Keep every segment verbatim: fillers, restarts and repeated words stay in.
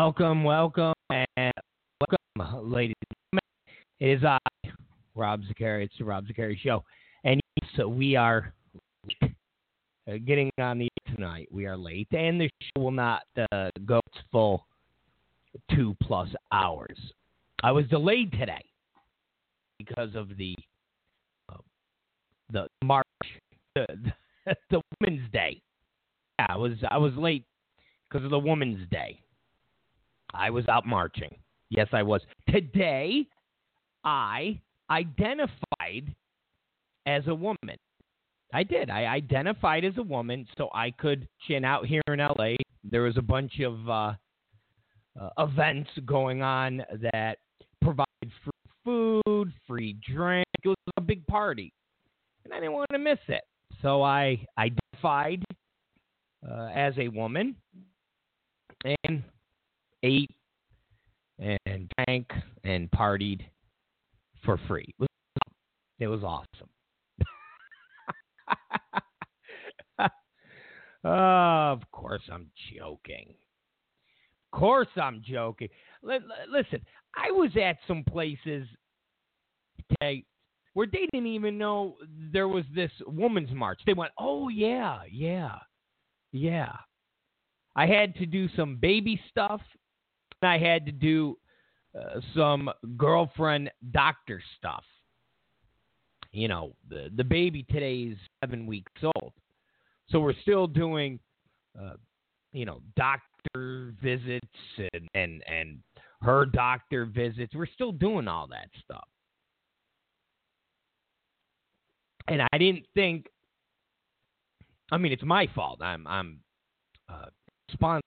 Welcome, welcome, and welcome, ladies and gentlemen. It is I, Rob Zakari. It's the Rob Zakari Show. And yes, we are late, uh, getting on the air tonight. We are late, and the show will not uh, go its full two plus hours. I was delayed today because of the uh, the march, the, the, the Women's Day. Yeah, I was I was late because of the Women's Day. I was out marching. Yes, I was. Today, I identified as a woman. I did. I identified as a woman so I could chin out here in L A. There was a bunch of uh, uh, events going on that provided free food, free drink. It was a big party, and I didn't want to miss it. So I identified uh, as a woman and ate and drank and partied for free. It was, it was awesome. Oh, of course I'm joking. Of course I'm joking. L- l- listen, I was at some places today where they didn't even know there was this women's march. They went, oh, yeah, yeah, yeah. I had to do some baby stuff. I had to do uh, some girlfriend doctor stuff. You know, the, the baby today is seven weeks old. So we're still doing, uh, you know, doctor visits and, and, and her doctor visits. We're still doing all that stuff. And I didn't think, I mean, it's my fault. I'm, I'm uh, responsible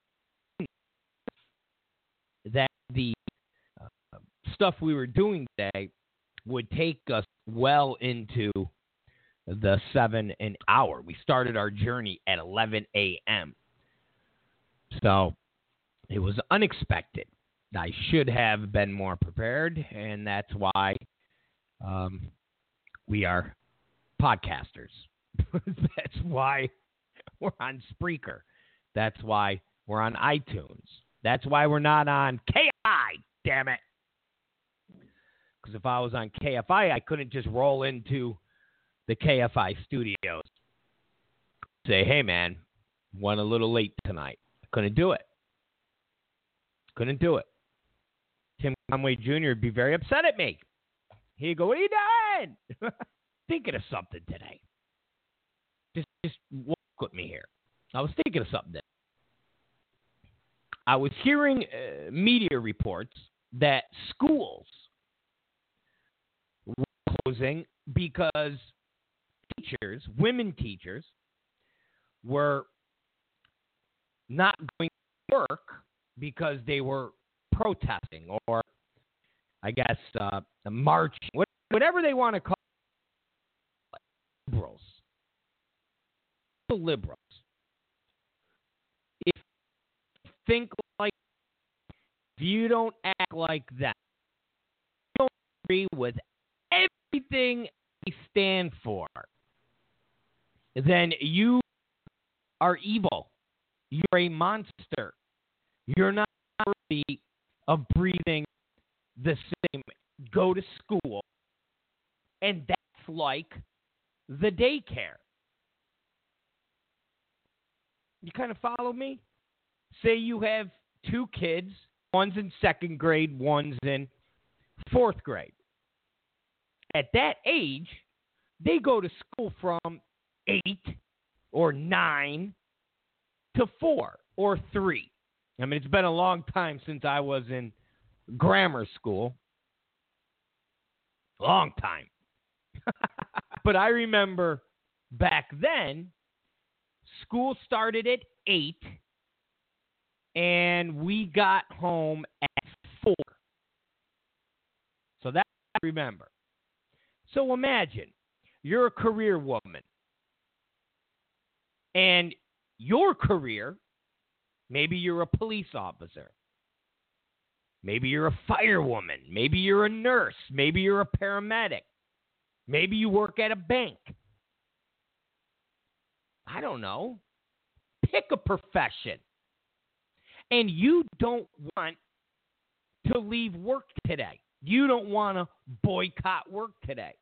that the uh, stuff we were doing today would take us well into the seven an hour. We started our journey at eleven a.m. So it was unexpected. I should have been more prepared, and that's why um, we are podcasters. That's why we're on Spreaker. That's why we're on iTunes. That's why we're not on K F I, damn it. Because if I was on K F I, I couldn't just roll into the K F I studios. Say, hey, man, went a little late tonight. I couldn't do it. Couldn't do it. Tim Conway Junior would be very upset at me. He'd go, what are you doing? Thinking of something today. Just, just walk with me here. I was thinking of something today. I was hearing uh, media reports that schools were closing because teachers, women teachers, were not going to work because they were protesting or, I guess, uh, marching, whatever they want to call it. Liberals. The liberals. If you think like, if you don't act like that, you don't agree with everything they stand for, then you are evil. You're a monster. You're not worthy of breathing the same. Go to school. And that's like the daycare. You kind of follow me? Say you have two kids. One's in second grade, one's in fourth grade. At that age, they go to school from eight or nine to four or three. I mean, it's been a long time since I was in grammar school. Long time. But I remember back then, school started at eight, and we got home at four. So that I remember. So imagine you're a career woman, and your career, maybe you're a police officer, maybe you're a firewoman, maybe you're a nurse, maybe you're a paramedic, maybe you work at a bank. I don't know. Pick a profession. and you don't want to leave work today. You don't want to boycott work today.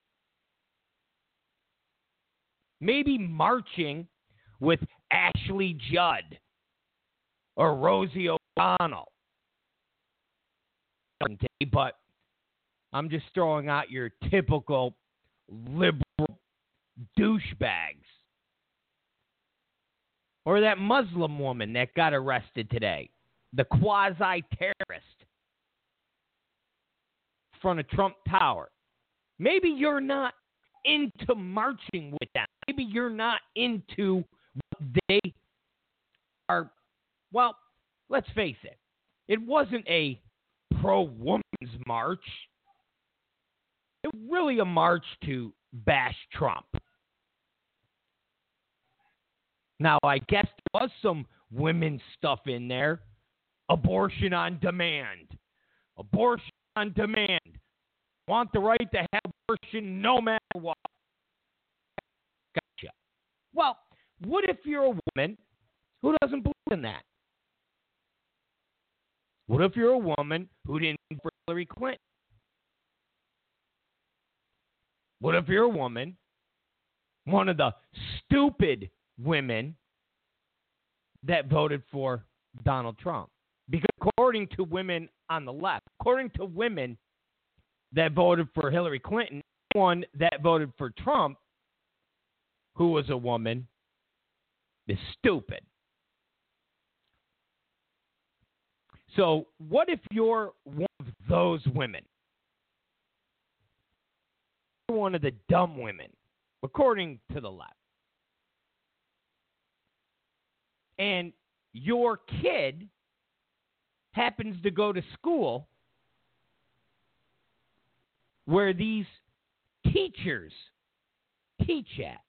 Maybe marching with Ashley Judd or Rosie O'Donnell. But I'm just throwing out your typical liberal douchebags. Or that Muslim woman that got arrested today, the quasi-terrorist in front of Trump Tower. Maybe you're not into marching with them. Maybe you're not into what they are. Well, let's face it. It wasn't a pro-woman's march. It was really a march to bash Trump. Now, I guess there was some women's stuff in there. Abortion on demand. Abortion on demand. Want the right to have abortion no matter what. Gotcha. Well, what if you're a woman who doesn't believe in that? What if you're a woman who didn't vote for Hillary Clinton? What if you're a woman, one of the stupid women that voted for Donald Trump? Because according to women on the left, according to women that voted for Hillary Clinton, one that voted for Trump, who was a woman, is stupid. So what if you're one of those women? You're one of the dumb women, according to the left. And your kid happens to go to school where these teachers teach at.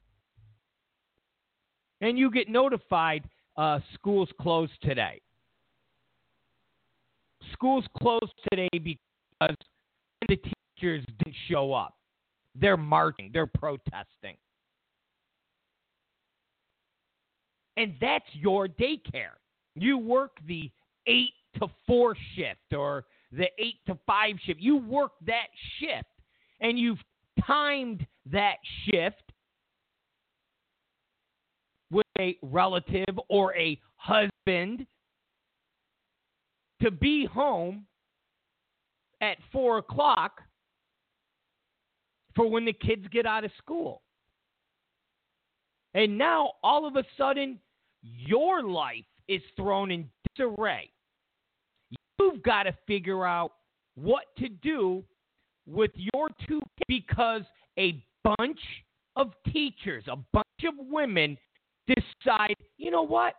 And you get notified, uh, school's closed today. School's closed today because the teachers didn't show up. They're marching. They're protesting. And that's your daycare. You work the eight to four shift or the eight to five shift. You work that shift, and you've timed that shift with a relative or a husband to be home at four o'clock for when the kids get out of school. And now, all of a sudden, your life is thrown in disarray. You've got to figure out what to do with your two kids because a bunch of teachers, a bunch of women decide, you know what?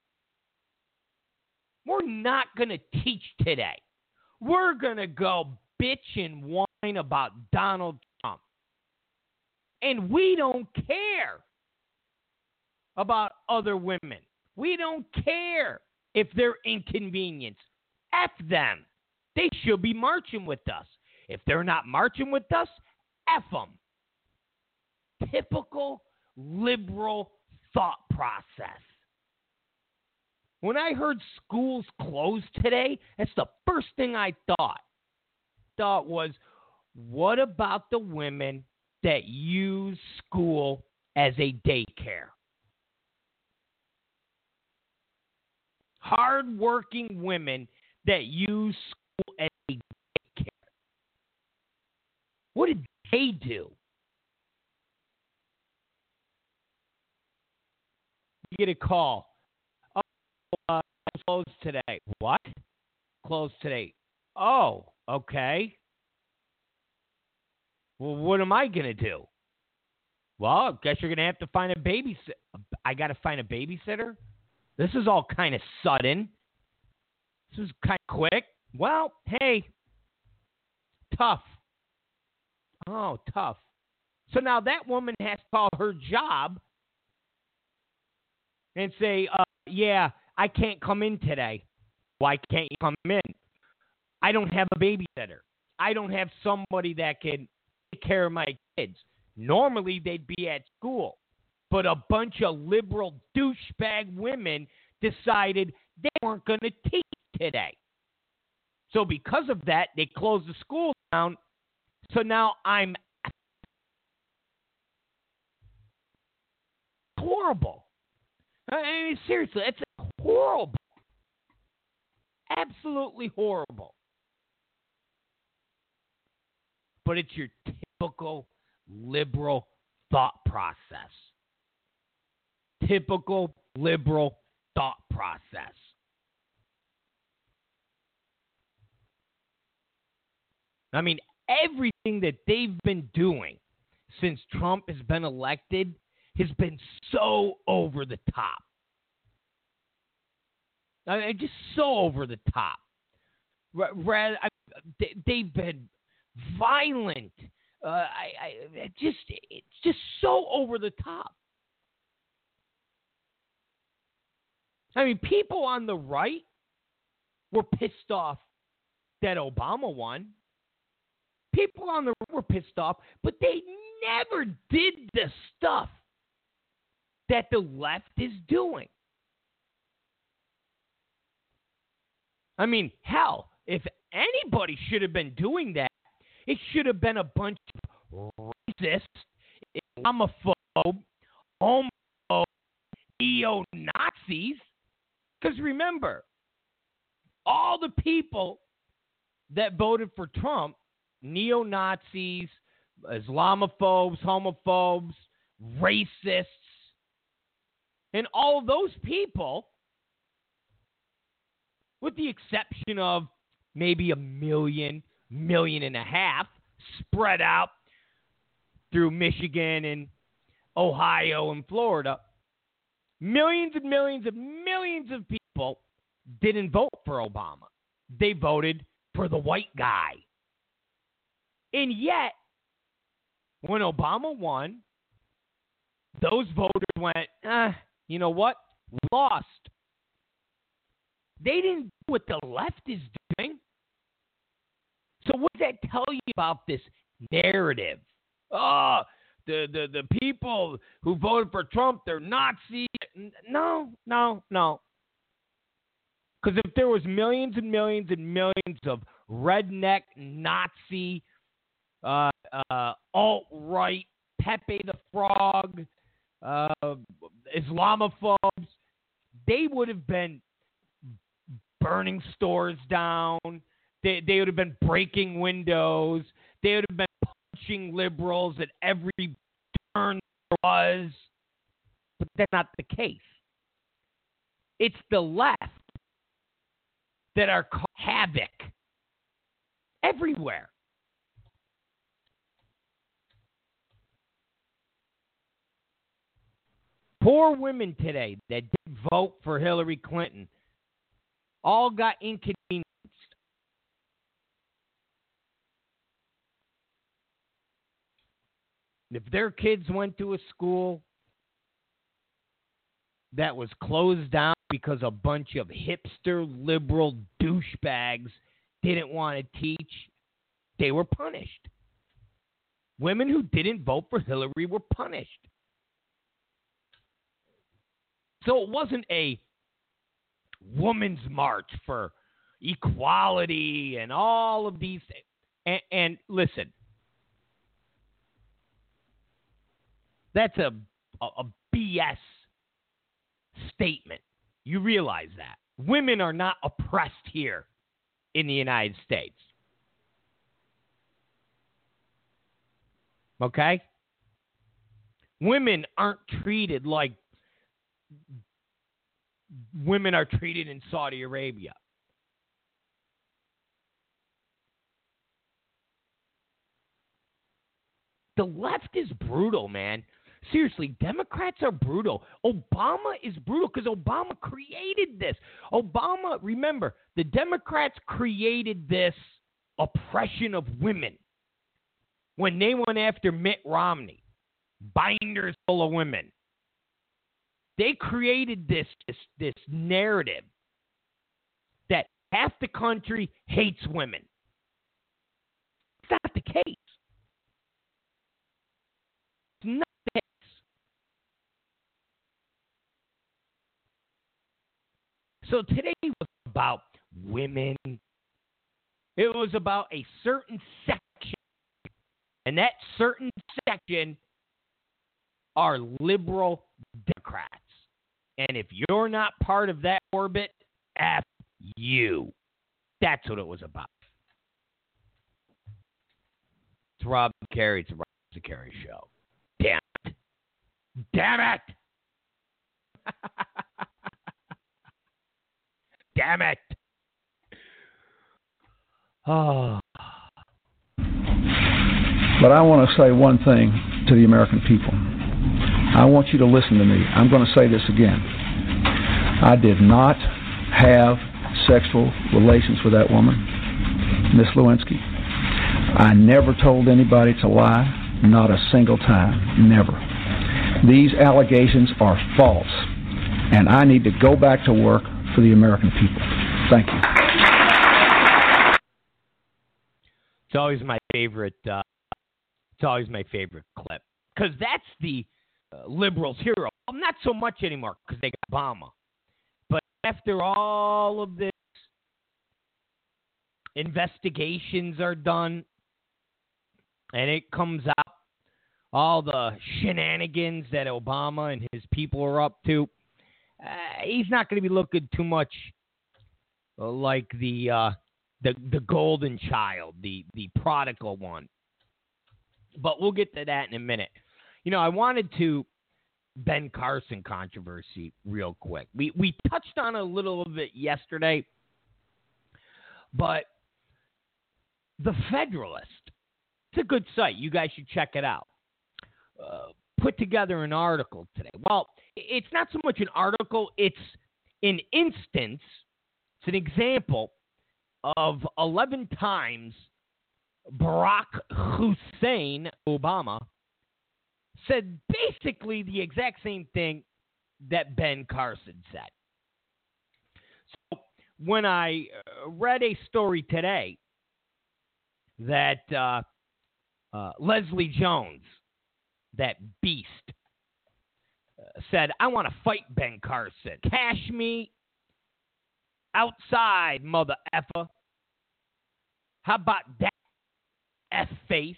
We're not going to teach today. We're going to go bitch and whine about Donald Trump. And we don't care about other women. We don't care if they're inconvenienced. F them. They should be marching with us. If they're not marching with us, F them. Typical liberal thought process. When I heard schools closed today, that's the first thing I thought. Thought was, what about the women that use school as a daycare? Hardworking women that use school as a daycare. What did they do? You get a call. Oh, uh, closed today. What? Closed today. Oh, okay. Well, what am I going to do? Well, I guess you're going to have to find a babysitter. I got to find a babysitter? This is all kind of sudden. This is kind of quick. Well, hey, tough. Oh, tough. So now that woman has to call her job and say, uh, yeah, I can't come in today. Why can't you come in? I don't have a babysitter. I don't have somebody that can take care of my kids. Normally, they'd be at school. But a bunch of liberal douchebag women decided they weren't going to teach today. So because of that, they closed the school down. So now I'm horrible. I mean, seriously, it's horrible. Absolutely horrible. But it's your typical liberal thought process. Typical liberal thought process. I mean, everything that they've been doing since Trump has been elected has been so over the top. I mean, just so over the top. Rather, they've been violent. Uh, I, I just, it's just so over the top. I mean, people on the right were pissed off that Obama won. People on the right were pissed off, but they never did the stuff that the left is doing. I mean, hell, if anybody should have been doing that, it should have been a bunch of racist, Islamophobe, homophobe, neo-Nazis. Because remember, all the people that voted for Trump, neo-Nazis, Islamophobes, homophobes, racists, and all of those people, with the exception of maybe a million, million and a half spread out through Michigan and Ohio and Florida, millions and millions and millions of people didn't vote for Obama. They voted for the white guy. And yet, when Obama won, those voters went, eh, you know what? We lost. They didn't do what the left is doing. So what does that tell you about this narrative? Oh, the, the, the people who voted for Trump, they're Nazis. No, no, no. Because if there was millions and millions and millions of redneck, Nazi, uh, uh, alt-right, Pepe the Frog, uh, Islamophobes, they would have been burning stores down. They, they would have been breaking windows. They would have been punching liberals at every turn there was. But that's not the case. It's the left that are causing havoc everywhere. Poor women today that did vote for Hillary Clinton all got inconvenienced. If their kids went to a school that was closed down because a bunch of hipster liberal douchebags didn't want to teach, they were punished. Women who didn't vote for Hillary were punished. So it wasn't a woman's march for equality and all of these things. And, and listen, that's a, a, a B S statement. You realize that. Women are not oppressed here in the United States. Okay? Women aren't treated like women are treated in Saudi Arabia. The left is brutal, man. Seriously, Democrats are brutal. Obama is brutal because Obama created this. Obama, remember, the Democrats created this oppression of women when they went after Mitt Romney, binders full of women. They created this, this, this narrative that half the country hates women. It's not the case. It's not the case. So today was about women. It was about a certain section, and that certain section are liberal Democrats. And if you're not part of that orbit, F you. That's what it was about. It's Rob Carey. It's the Rob Carey Show. Damn it. Damn it. Damn it. Oh. But I want to say one thing to the American people. I want you to listen to me. I'm going to say this again. I did not have sexual relations with that woman, Miss Lewinsky. I never told anybody to lie, not a single time, never. These allegations are false, and I need to go back to work for the American people. Thank you. It's always my favorite. Uh, it's always my favorite clip because that's the uh, liberals' hero. Well, not so much anymore because they got Obama. But after all of this, investigations are done, and it comes out all the shenanigans that Obama and his people are up to. Uh, he's not going to be looking too much like the uh, the the golden child, the the prodigal one. But we'll get to that in a minute. You know, I wanted to Ben Carson controversy real quick. We we touched on it a little bit yesterday, but the Federalist, it's a good site. You guys should check it out. Uh, put together an article today. Well, it's not so much an article. It's an instance. It's an example of eleven times Barack Hussein Obama said basically the exact same thing that Ben Carson said. So when I read a story today that uh, uh, Leslie Jones, that beast, uh, said, I want to fight Ben Carson. Cash me outside, mother effer. How about that, F-face?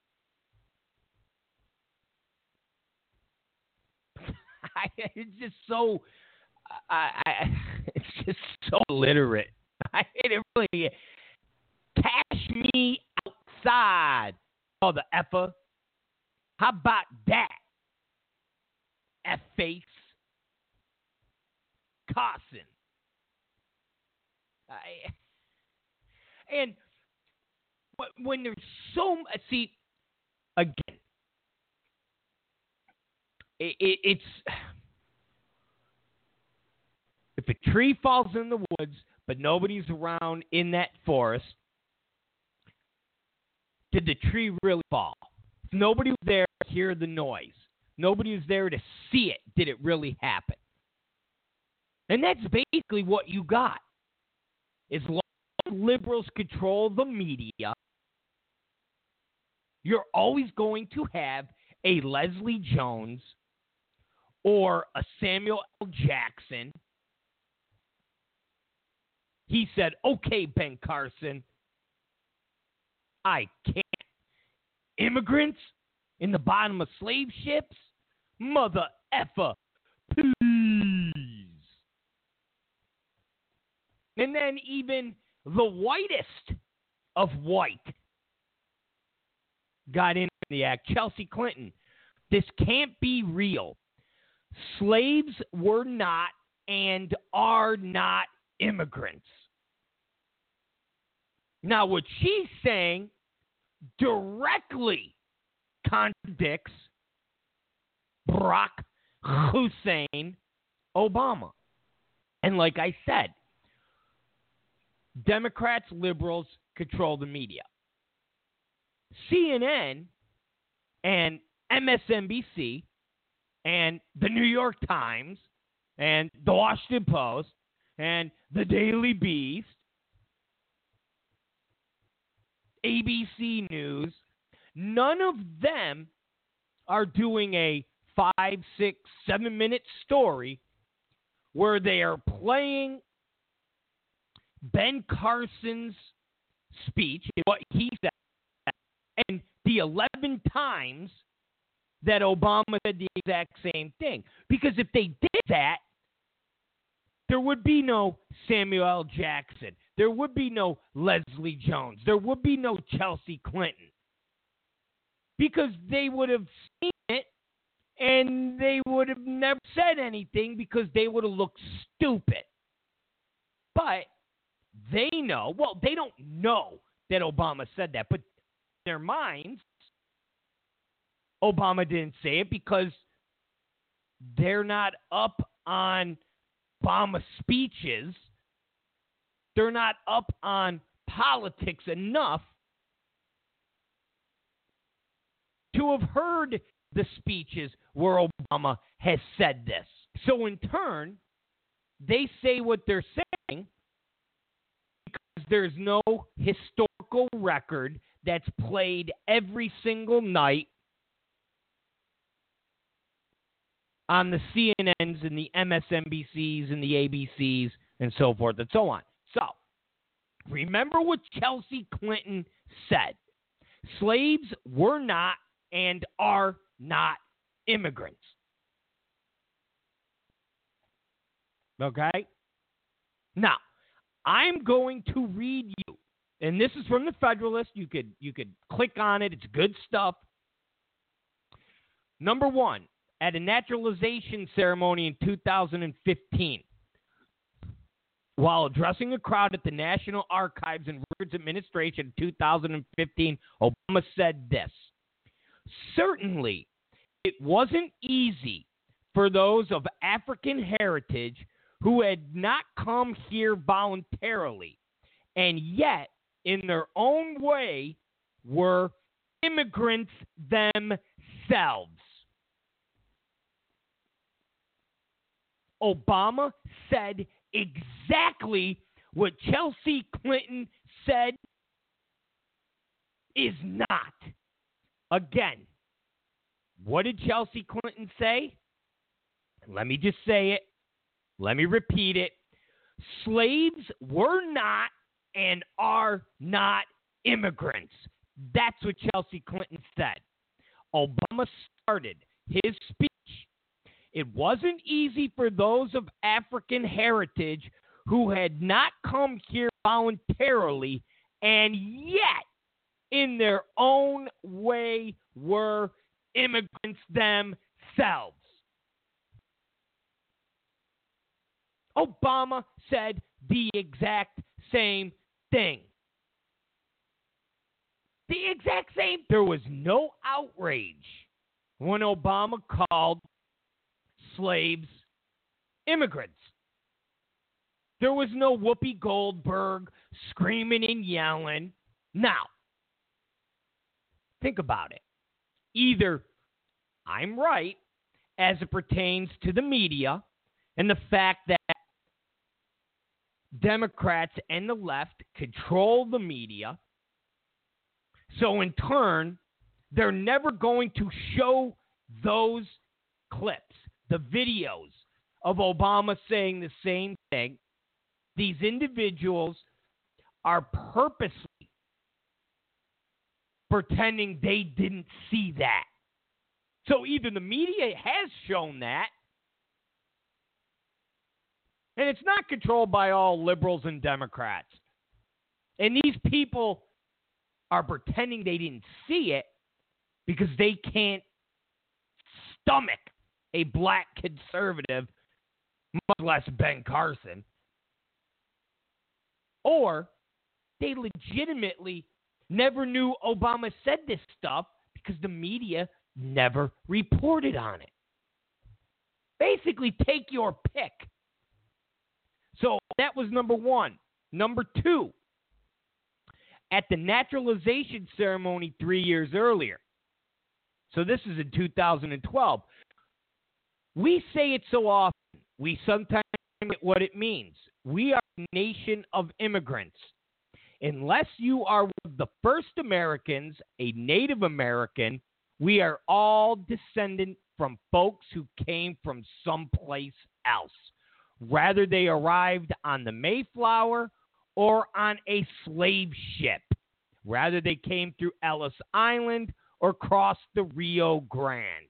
It's just so, I, I, it's just so illiterate. I it really, cash me outside, mother effer. How about that, F-face? Carson. I, and when there's so, see, again, it, it, it's, if a tree falls in the woods, but nobody's around in that forest, did the tree really fall? If nobody was there to hear the noise, nobody was there to see it, did it really happen? And that's basically what you got. As long as liberals control the media, you're always going to have a Leslie Jones or a Samuel L. Jackson. He said, okay, Ben Carson, I can't. Immigrants in the bottom of slave ships? Mother effer, please. And then even the whitest of white got in the act. Chelsea Clinton. This can't be real. Slaves were not and are not immigrants. Now, what she's saying directly contradicts Barack Hussein Obama. And like I said, Democrats, liberals control the media. C N N and M S N B C and the New York Times and the Washington Post and the Daily Beast, A B C News, none of them are doing a five, six, seven minute story where they are playing Ben Carson's speech, what he said, and the eleven times that Obama said the exact same thing. Because if they did that, there would be no Samuel L. Jackson. There would be no Leslie Jones. There would be no Chelsea Clinton. Because they would have seen it and they would have never said anything because they would have looked stupid. But they know, well, they don't know that Obama said that, but in their minds, Obama didn't say it because they're not up on Obama speeches. They're not up on politics enough to have heard the speeches where Obama has said this. So in turn, they say what they're saying because there's no historical record that's played every single night on the C N Ns and the M S N B Cs and the A B Cs and so forth and so on. So, remember what Chelsea Clinton said. Slaves were not and are not immigrants. Okay? Now, I'm going to read you, and this is from the Federalist. You could you could click on it. It's good stuff. Number one, at a naturalization ceremony in two thousand fifteen, while addressing a crowd at the National Archives and Records Administration in two thousand fifteen, Obama said this: "Certainly, it wasn't easy for those of African heritage who had not come here voluntarily, and yet, in their own way, were immigrants themselves." Obama said exactly what Chelsea Clinton said is not. Again, what did Chelsea Clinton say? Let me just say it. Let me repeat it. Slaves were not and are not immigrants. That's what Chelsea Clinton said. Obama started his speech. It wasn't easy for those of African heritage who had not come here voluntarily and yet, in their own way, were immigrants themselves. Obama said the exact same thing. The exact same. There was no outrage when Obama called slaves immigrants. There was no Whoopi Goldberg screaming and yelling. Now, think about it. Either I'm right as it pertains to the media and the fact that Democrats and the left control the media, so in turn, they're never going to show those clips, the videos of Obama saying the same thing. These individuals are purposely pretending they didn't see that. So either the media has shown that, and it's not controlled by all liberals and Democrats, and these people are pretending they didn't see it because they can't stomach a black conservative, much less Ben Carson. Or they legitimately never knew Obama said this stuff because the media never reported on it. Basically, take your pick. So that was number one. Number two, at the naturalization ceremony three years earlier. So this is in two thousand twelve. We say it so often, we sometimes forget what it means. We are a nation of immigrants. Unless you are one of the first Americans, a Native American, we are all descendant from folks who came from someplace else. Rather they arrived on the Mayflower or on a slave ship. Rather, they came through Ellis Island or crossed the Rio Grande.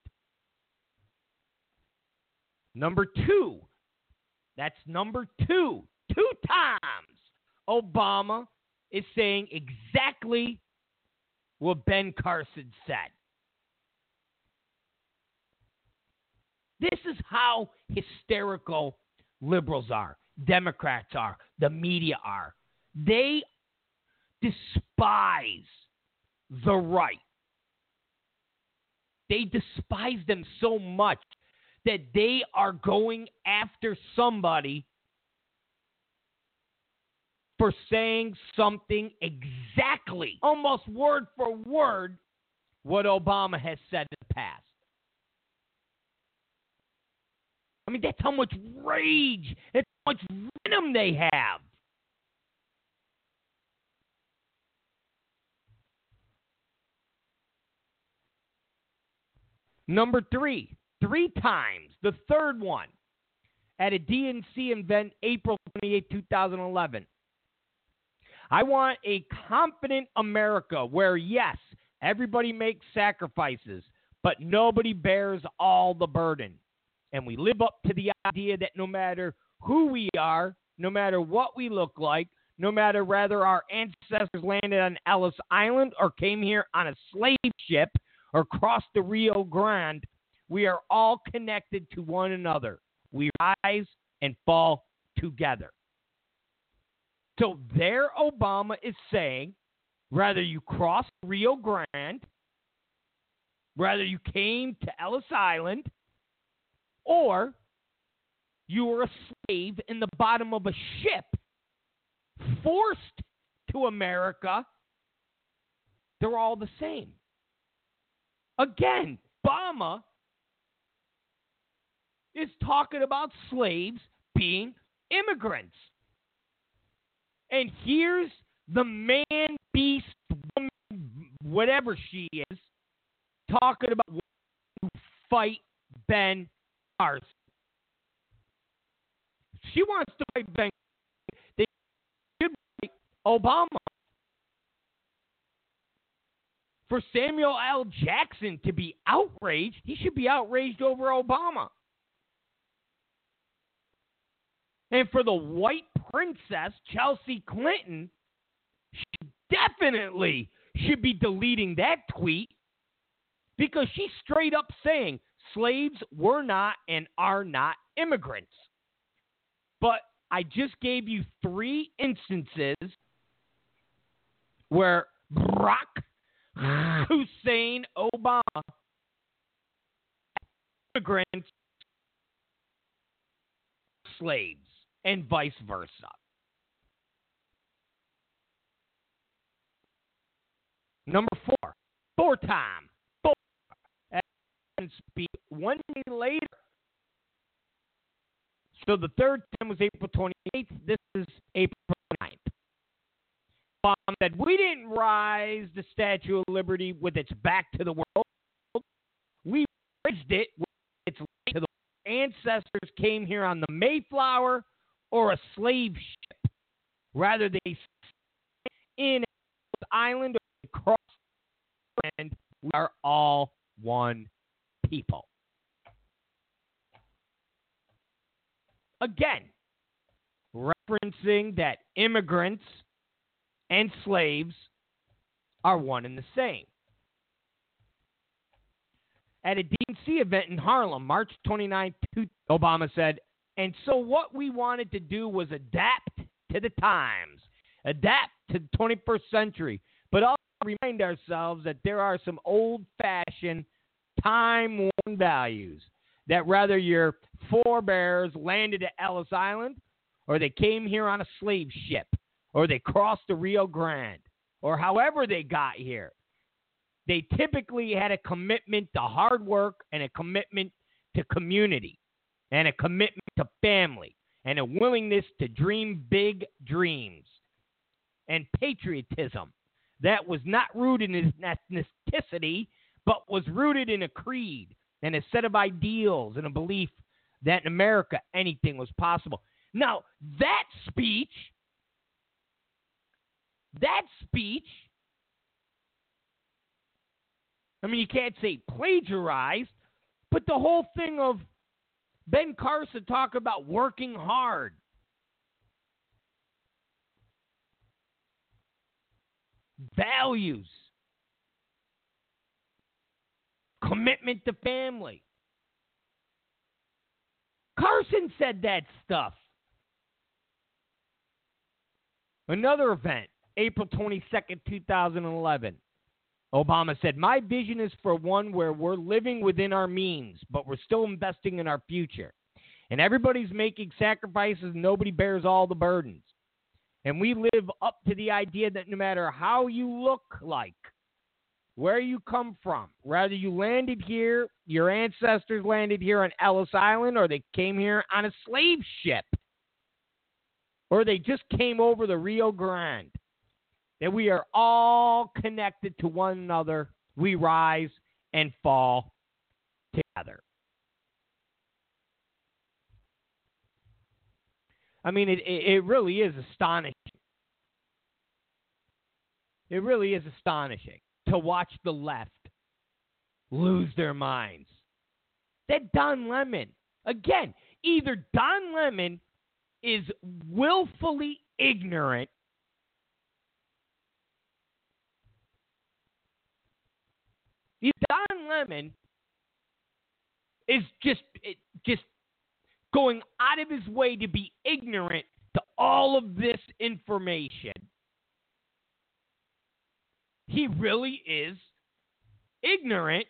Number two, that's number two, two times Obama is saying exactly what Ben Carson said. This is how hysterical liberals are, Democrats are, the media are. They despise the right. They despise them so much that they are going after somebody for saying something exactly, almost word for word, what Obama has said in the past. I mean, that's how much rage, that's how much venom they have. Number three, three times, the third one, at a D N C event April twenty-eighth, twenty eleven. I want a confident America where, yes, everybody makes sacrifices, but nobody bears all the burden. And we live up to the idea that no matter who we are, no matter what we look like, no matter whether our ancestors landed on Ellis Island or came here on a slave ship or crossed the Rio Grande, we are all connected to one another. We rise and fall together. So there Obama is saying, whether you crossed Rio Grande, whether you came to Ellis Island, or you were a slave in the bottom of a ship forced to America, they're all the same. Again, Obama is talking about slaves being immigrants. And here's the man, beast, woman, whatever she is, talking about wanting to fight Ben Carson. She wants to fight Ben Carson. They should fight Obama. For Samuel L. Jackson to be outraged, he should be outraged over Obama. And for the white princess, Chelsea Clinton, she definitely should be deleting that tweet because she's straight up saying slaves were not and are not immigrants. But I just gave you three instances where Barack Hussein Obama, immigrants, slaves, and vice versa. Number four, four time, four, and speak one day later. So the third time was April twenty-eighth. This is April ninth. Obama said, we didn't rise the Statue of Liberty with its back to the world. We raised it with its right to the world. Ancestors came here on the Mayflower or a slave ship. Rather, they stayed in an island or across the land. We are all one people. Again, referencing that immigrants and slaves are one and the same. At a D N C event in Harlem, March twenty-ninth, Obama said, and so what we wanted to do was adapt to the times, adapt to the twenty-first century, but also remind ourselves that there are some old-fashioned, time-worn values that whether your forebears landed at Ellis Island or they came here on a slave ship or they crossed the Rio Grande or however they got here, they typically had a commitment to hard work and a commitment to community and a commitment to family and a willingness to dream big dreams and patriotism that was not rooted in ethnicity but was rooted in a creed and a set of ideals and a belief that in America anything was possible. Now, that speech That speech, I mean, you can't say plagiarized, but the whole thing of Ben Carson talking about working hard, values, commitment to family. Carson said that stuff. Another event, April twenty-second, twenty eleven. Obama said, "My vision is for one where we're living within our means, but we're still investing in our future. And everybody's making sacrifices, and nobody bears all the burdens. And we live up to the idea that no matter how you look like, where you come from, whether you landed here, your ancestors landed here on Ellis Island, or they came here on a slave ship, or they just came over the Rio Grande, that we are all connected to one another. We rise and fall together." I mean, it, it really is astonishing. It really is astonishing to watch the left lose their minds. That Don Lemon, again, either Don Lemon is willfully ignorant either Don Lemon is just just going out of his way to be ignorant to all of this information. He really is ignorant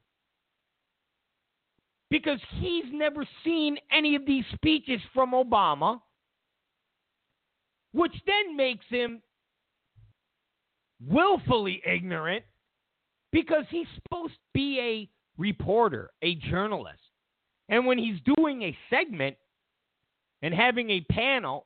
because he's never seen any of these speeches from Obama, which then makes him willfully ignorant because he's supposed to be a reporter, a journalist. And when he's doing a segment and having a panel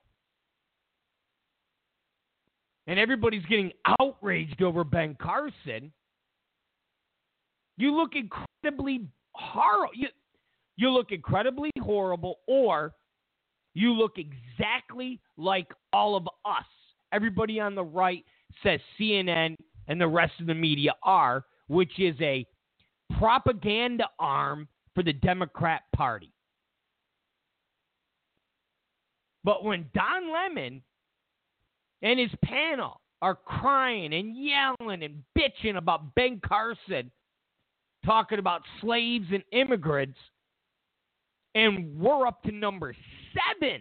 and everybody's getting outraged over Ben Carson, you look incredibly horrible. You, you look incredibly horrible, or you look exactly like all of us. Everybody on the right says C N N and the rest of the media are, which is a propaganda arm for the Democrat Party. But when Don Lemon and his panel are crying and yelling and bitching about Ben Carson talking about slaves and immigrants, and we're up to number seven,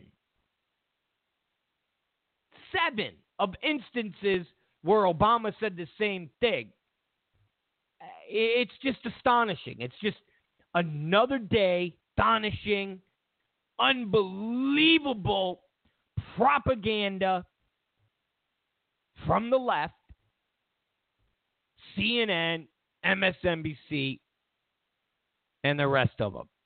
seven of instances where Obama said the same thing, it's just astonishing. It's just another day, astonishing, unbelievable propaganda from the left, C N N, M S N B C, and the rest of them.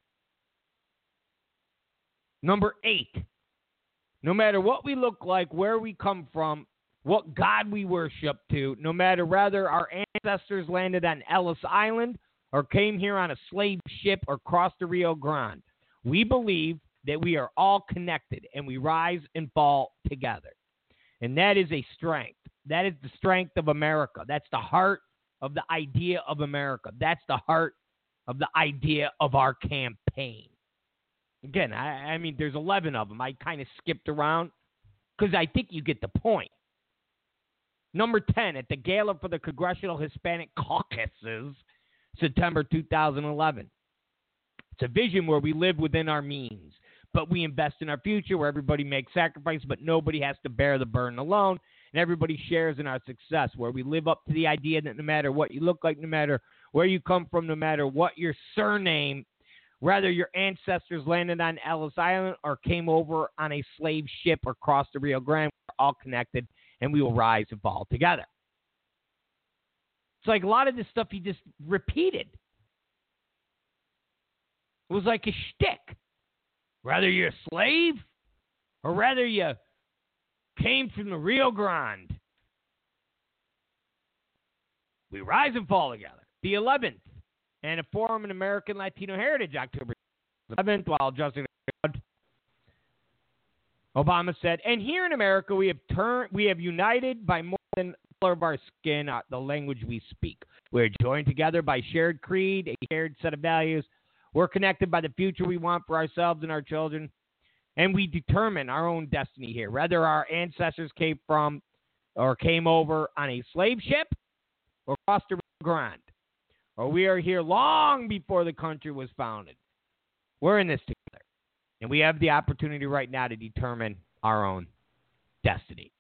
Number eight, no matter what we look like, where we come from, what God we worship to, no matter whether our ancestors landed on Ellis Island or came here on a slave ship or crossed the Rio Grande, we believe that we are all connected and we rise and fall together. And that is a strength. That is the strength of America. That's the heart of the idea of America. That's the heart of the idea of our campaign. Again, I, I mean, there's eleven of them. I kind of skipped around because I think you get the point. Number ten, at the Gala for the Congressional Hispanic Caucuses, September two thousand eleven. It's a vision where we live within our means, but we invest in our future, where everybody makes sacrifices, but nobody has to bear the burden alone, and everybody shares in our success, where we live up to the idea that no matter what you look like, no matter where you come from, no matter what your surname, whether your ancestors landed on Ellis Island or came over on a slave ship or crossed the Rio Grande, we're all connected, and we will rise and fall together. It's like a lot of this stuff he just repeated. It was like a shtick. Whether you're a slave or whether you came from the Rio Grande, we rise and fall together. The eleventh, and a Forum in American Latino Heritage, October eleventh, while adjusting the Obama said, and here in America, we have turned, we have united by more than the color of our skin, uh, the language we speak. We're joined together by shared creed, a shared set of values. We're connected by the future we want for ourselves and our children. And we determine our own destiny here, whether our ancestors came from or came over on a slave ship or crossed the Rio Grande, or we are here long before the country was founded. We're in this together. And we have the opportunity right now to determine our own destiny.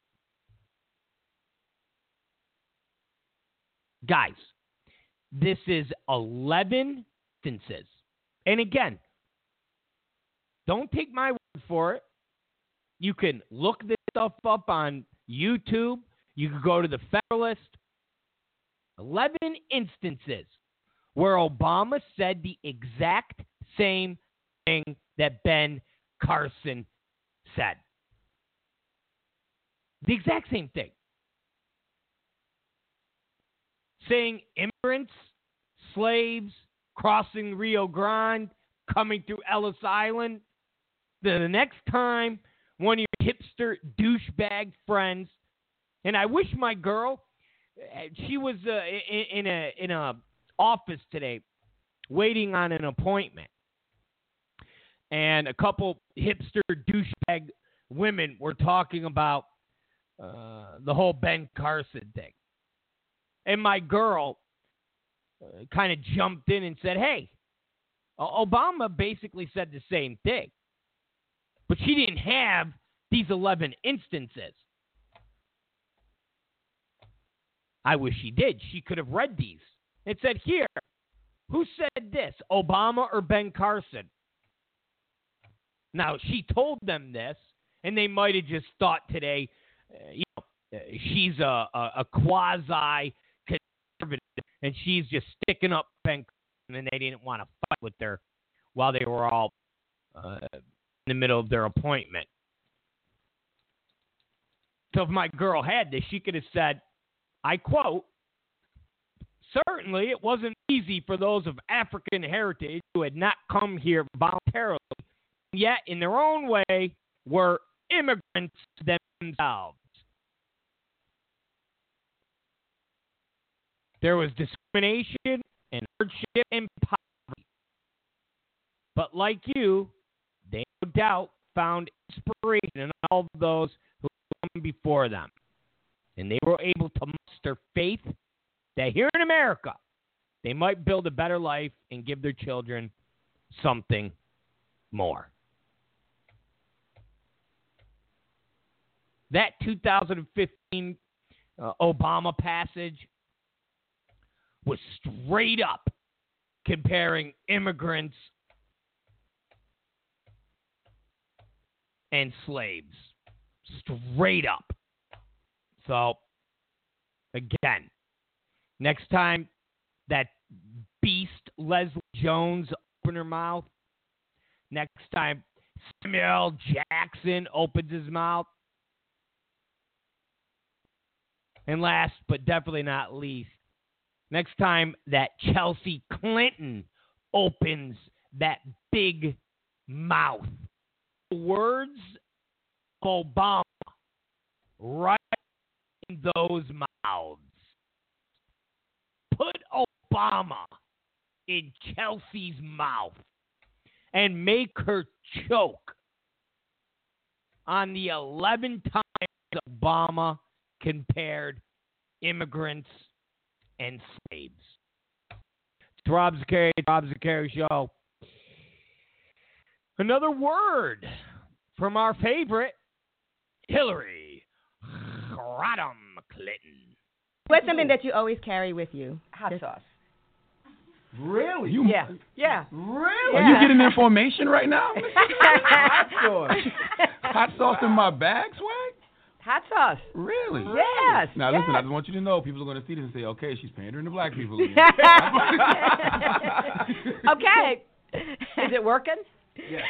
Guys, this is eleven instances. And again, don't take my word for it. You can look this stuff up on YouTube. You can go to the Federalist. eleven instances where Obama said the exact same thing that Ben Carson said. The exact same thing. Saying immigrants, slaves, crossing Rio Grande, coming through Ellis Island. The, the next time one of your hipster douchebag friends, and I wish my girl, she was uh, in, in a in a office today waiting on an appointment. And a couple hipster douchebag women were talking about uh, the whole Ben Carson thing. And my girl uh, kind of jumped in and said, hey, Obama basically said the same thing. But she didn't have these eleven instances. I wish she did. She could have read these. It said here, who said this, Obama or Ben Carson? Now, she told them this, and they might have just thought today, uh, you know, uh, she's a, a, a quasi-conservative, and she's just sticking up Ben Carson, and they didn't want to fight with her while they were all uh, in the middle of their appointment. So if my girl had this, she could have said, I quote, certainly it wasn't easy for those of African heritage who had not come here voluntarily, yet in their own way were immigrants themselves. There was discrimination and hardship and poverty. But like you, they no doubt found inspiration in all of those who come before them. And they were able to muster faith that here in America, they might build a better life and give their children something more. That two thousand fifteen uh, Obama passage was straight up comparing immigrants and slaves. Straight up. So, again, next time that beast Leslie Jones opens her mouth, next time Samuel Jackson opens his mouth, and last but definitely not least, next time that Chelsea Clinton opens that big mouth, the words of Obama right in those mouths. Put Obama in Chelsea's mouth and make her choke on the eleven times Obama compared immigrants and slaves. It's Rob Zakari, Rob Zakari Show. Another word from our favorite, Hillary Rodham Clinton. What's something that you always carry with you? Hot sauce. Really? You, Yeah. Yeah. Really? Yeah. Are you getting information right now? Hot sauce. Hot sauce in my bag, Swag? Hot sauce. Really? Yes. Now, yes. listen, I just want you to know, people are going to see this and say, okay, she's pandering to black people again. Okay. Is it working? Yeah.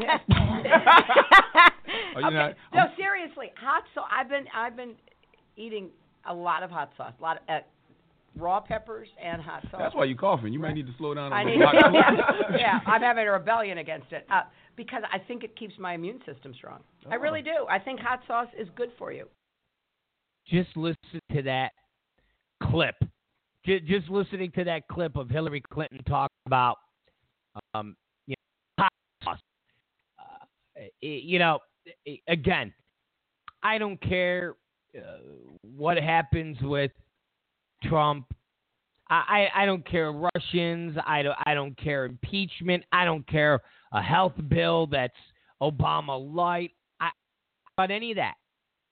Are you Okay. not- No, seriously, hot sauce. I've been I've been eating a lot of hot sauce. A lot of uh, raw peppers and hot sauce. That's why you're coughing. You might need to slow down a I little. need, Hot yeah, yeah, I'm having a rebellion against it uh, because I think it keeps my immune system strong. Oh. I really do. I think hot sauce is good for you. Just listen to that clip. J- just listening to that clip of Hillary Clinton talking about, um, you know, hot sauce. Uh, you know, again, I don't care uh, what happens with Trump. I, I, I don't care Russians. I don't, I don't care impeachment. I don't care a health bill that's Obama light. I about any of that.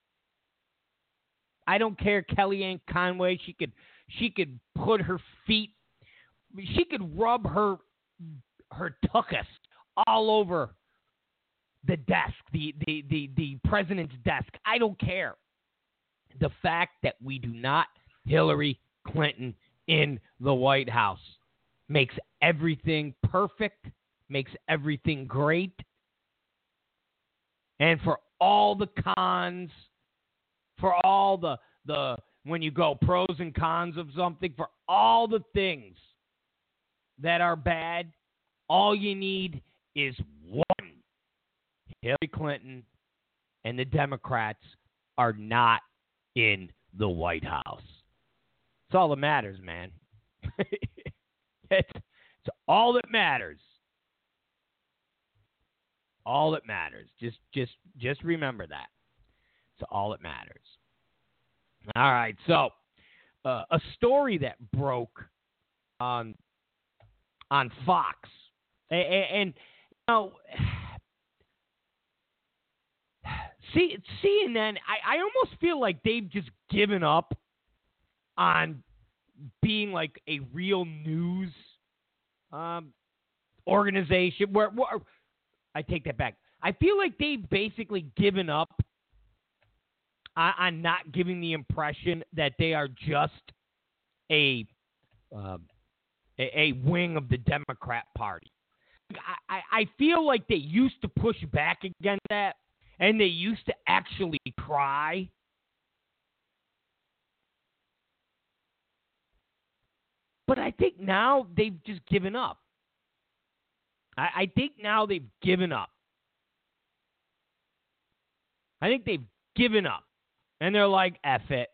I don't care Kellyanne Conway. She could she could put her feet. She could rub her her tuchus all over the desk, the, the, the, the president's desk. I don't care. The fact that we do not Hillary Clinton in the White House makes everything perfect, makes everything great. And for all the cons, for all the, the when you go pros and cons of something, for all the things that are bad, all you need is one. Hillary Clinton and the Democrats are not in the White House. That's all that matters, man. it's, it's all that matters. All that matters. Just, just, just remember that. It's all that matters. All right. So, uh, a story that broke on on Fox, and, and you know. See, C N N, I, I almost feel like they've just given up on being like a real news um, organization. Where, where I take that back. I feel like they've basically given up on, on not giving the impression that they are just a um, a, a wing of the Democrat Party. I, I, I feel like they used to push back against that. And they used to actually try. But I think now they've just given up. I, I think now they've given up. I think they've given up. And they're like, F it.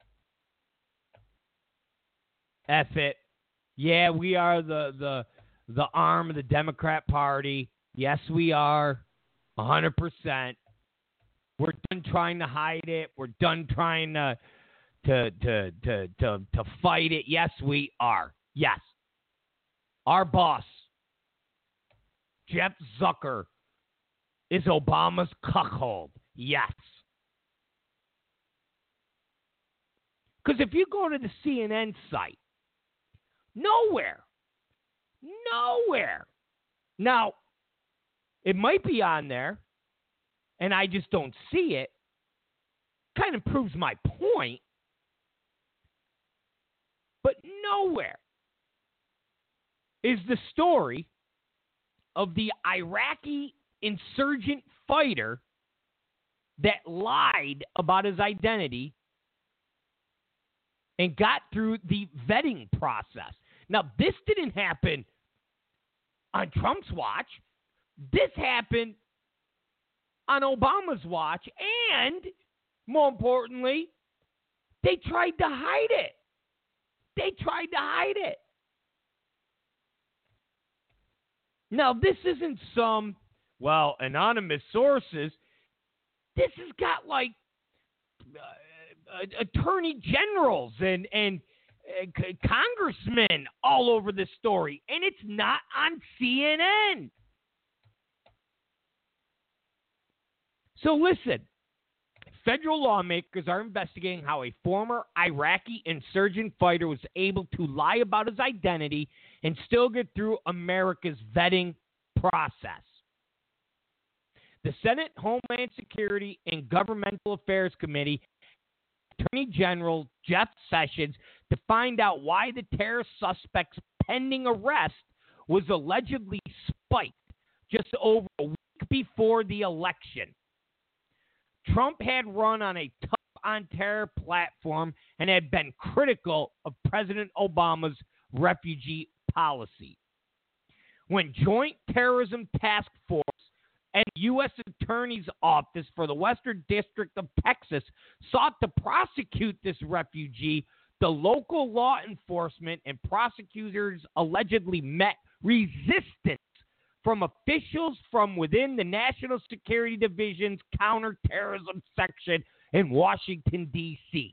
F it. Yeah, we are the, the, the arm of the Democrat Party. Yes, we are. one hundred percent. We're done trying to hide it. We're done trying to to to to to, to fight it. Yes, we are. Yes. Our boss, Jeff Zucker, is Obama's cuckold. Yes. Because if you go to the C N N site, nowhere, nowhere. Now, it might be on there, and I just don't see it. Kind of proves my point. But nowhere is the story of the Iraqi insurgent fighter that lied about his identity and got through the vetting process. Now, this didn't happen on Trump's watch. This happened on Obama's watch, and more importantly, they tried to hide it. They tried to hide it. Now, this isn't some, well, anonymous sources. This has got like uh, attorney generals and, and uh, congressmen all over this story, and it's not on C N N. So listen, federal lawmakers are investigating how a former Iraqi insurgent fighter was able to lie about his identity and still get through America's vetting process. The Senate Homeland Security and Governmental Affairs Committee, Attorney General Jeff Sessions, to find out why the terrorist suspect's pending arrest was allegedly spiked just over a week before the election. Trump had run on a tough on Terror platform and had been critical of President Obama's refugee policy. When Joint Terrorism Task Force and U S Attorney's Office for the Western District of Texas sought to prosecute this refugee, the local law enforcement and prosecutors allegedly met resistance from officials from within the National Security Division's counterterrorism section in Washington, D C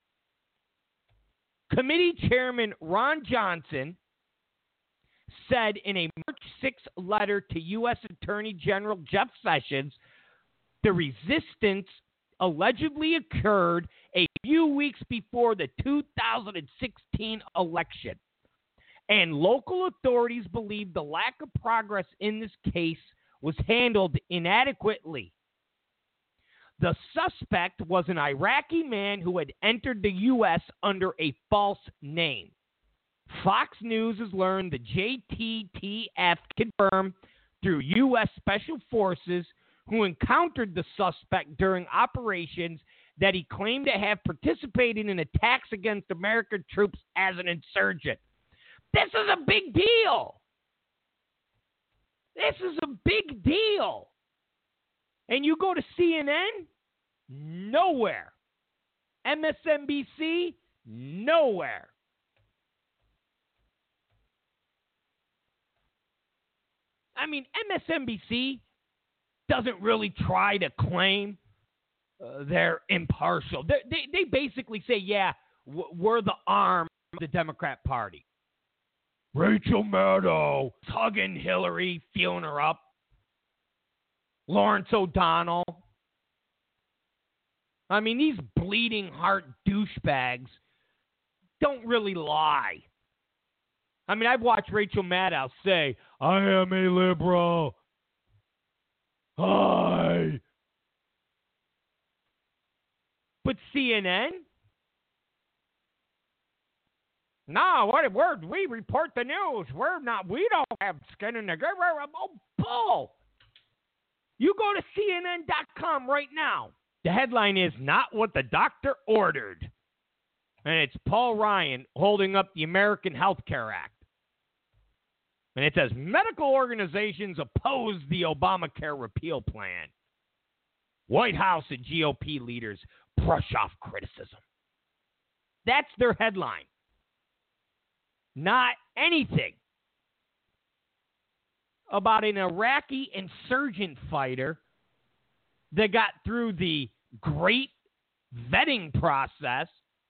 Committee Chairman Ron Johnson said in a March sixth letter to U S Attorney General Jeff Sessions, the resistance allegedly occurred a few weeks before the two thousand sixteen election, and local authorities believe the lack of progress in this case was handled inadequately. The suspect was an Iraqi man who had entered the U S under a false name. Fox News has learned the J T T F confirmed through U S Special Forces who encountered the suspect during operations that he claimed to have participated in attacks against American troops as an insurgent. This is a big deal. This is a big deal. And you go to C N N? Nowhere. M S N B C? Nowhere. I mean, M S N B C doesn't really try to claim uh, they're impartial. They, they, they basically say, yeah, w- we're the arm of the Democrat Party. Rachel Maddow hugging Hillary, feeling her up. Lawrence O'Donnell. I mean, these bleeding heart douchebags don't really lie. I mean, I've watched Rachel Maddow say, I am a liberal. Hi. But C N N? No, what we're, we report the news. We're not, we don't have skin in the game. We're a oh, bull. You go to C N N dot com right now. The headline is Not What the Doctor Ordered. And it's Paul Ryan holding up the American Health Care Act. And it says, medical organizations oppose the Obamacare repeal plan. White House and G O P leaders brush off criticism. That's their headline. Not anything about an Iraqi insurgent fighter that got through the great vetting process.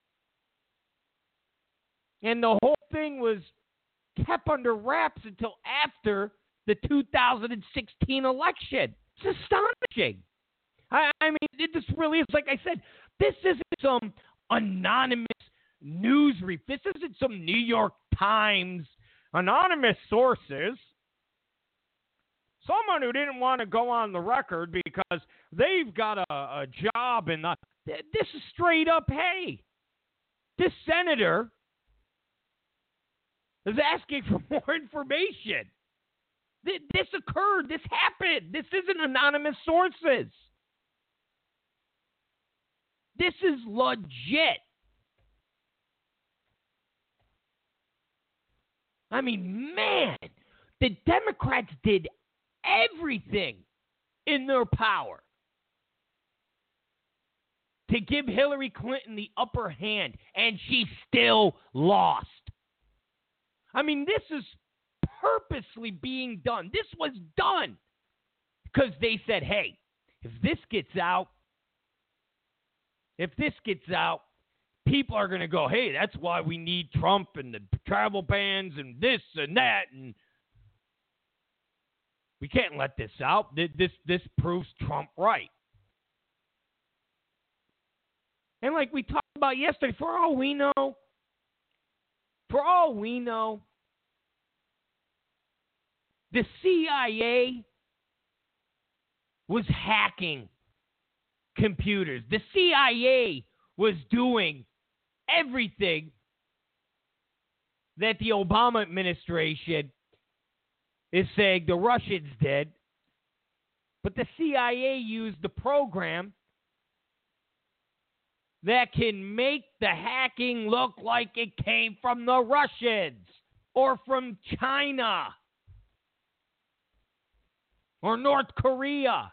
And the whole thing was kept under wraps until after the two thousand sixteen election. It's astonishing. I, I mean, it just really is. Like I said, this isn't some anonymous news brief. This isn't some New York Times anonymous sources. Someone who didn't want to go on the record because they've got a, a job and the, this is straight up, hey, this senator is asking for more information. This occurred. This happened. This isn't anonymous sources. This is legit. I mean, man, the Democrats did everything in their power to give Hillary Clinton the upper hand, and she still lost. I mean, this is purposely being done. This was done because they said, hey, if this gets out, if this gets out, people are going to go, hey, that's why we need Trump and the travel bans and this and that. And we can't let this out. This, this proves Trump right. And like we talked about yesterday, for all we know, for all we know, the C I A was hacking computers. The C I A was doing everything that the Obama administration is saying the Russians did. But the C I A used the program that can make the hacking look like it came from the Russians or from China or North Korea.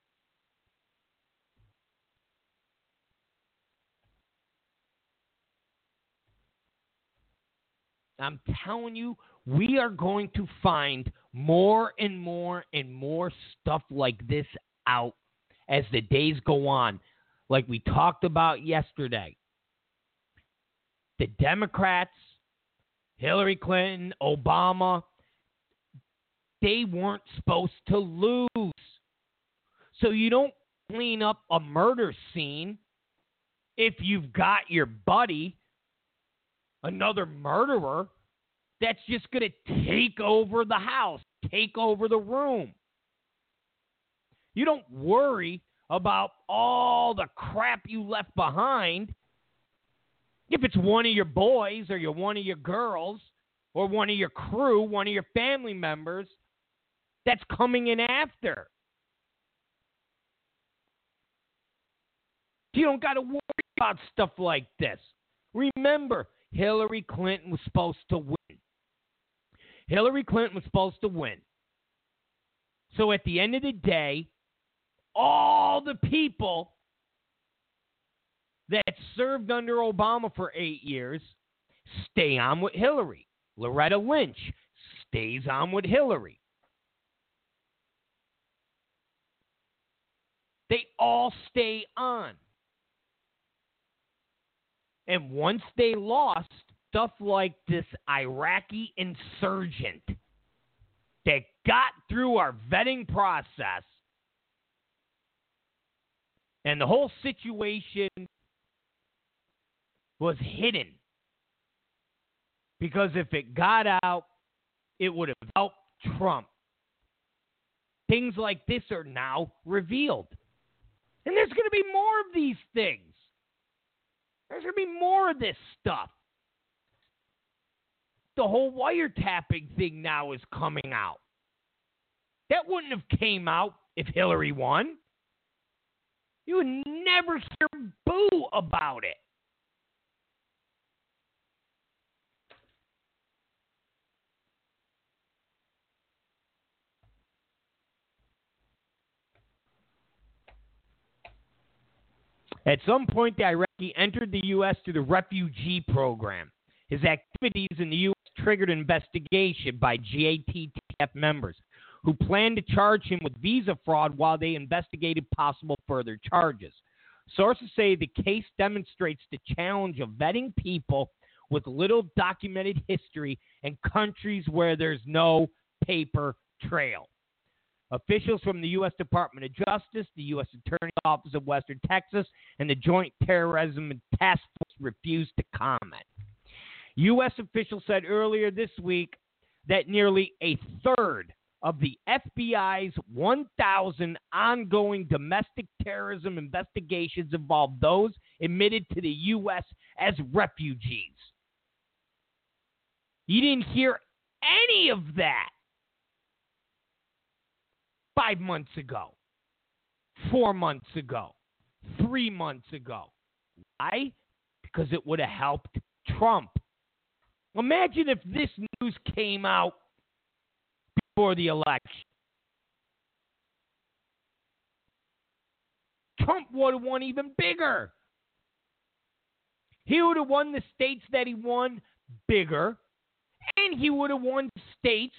I'm telling you, we are going to find more and more and more stuff like this out as the days go on. Like we talked about yesterday. The Democrats, Hillary Clinton, Obama, they weren't supposed to lose. So you don't clean up a murder scene if you've got your buddy, another murderer, that's just going to take over the house, take over the room. You don't worry about all the crap you left behind if it's one of your boys or you're one of your girls or one of your crew, one of your family members that's coming in after. You don't got to worry about stuff like this. Remember, Hillary Clinton was supposed to win. Hillary Clinton was supposed to win. So at the end of the day, all the people that served under Obama for eight years stay on with Hillary. Loretta Lynch stays on with Hillary. They all stay on. And once they lost, stuff like this Iraqi insurgent that got through our vetting process, and the whole situation was hidden. Because if it got out, it would have helped Trump. Things like this are now revealed. And there's going to be more of these things. There's going to be more of this stuff. The whole wiretapping thing now is coming out. That wouldn't have came out if Hillary won. You would never hear boo about it. At some point, the Iraqi entered the U S through the refugee program. His activities in the U S triggered an investigation by G A T T F members who planned to charge him with visa fraud while they investigated possible further charges. Sources say the case demonstrates the challenge of vetting people with little documented history in countries where there's no paper trail. Officials from the U S Department of Justice, the U S Attorney's Office of Western Texas, and the Joint Terrorism Task Force refused to comment. U S officials said earlier this week that nearly a third of the F B I's one thousand ongoing domestic terrorism investigations involve those admitted to the U S as refugees. You didn't hear any of that five months ago, four months ago, three months ago. Why? Because it would have helped Trump. Imagine if this news came out before the election. Trump would have won even bigger. He would have won the states that he won bigger, and he would have won states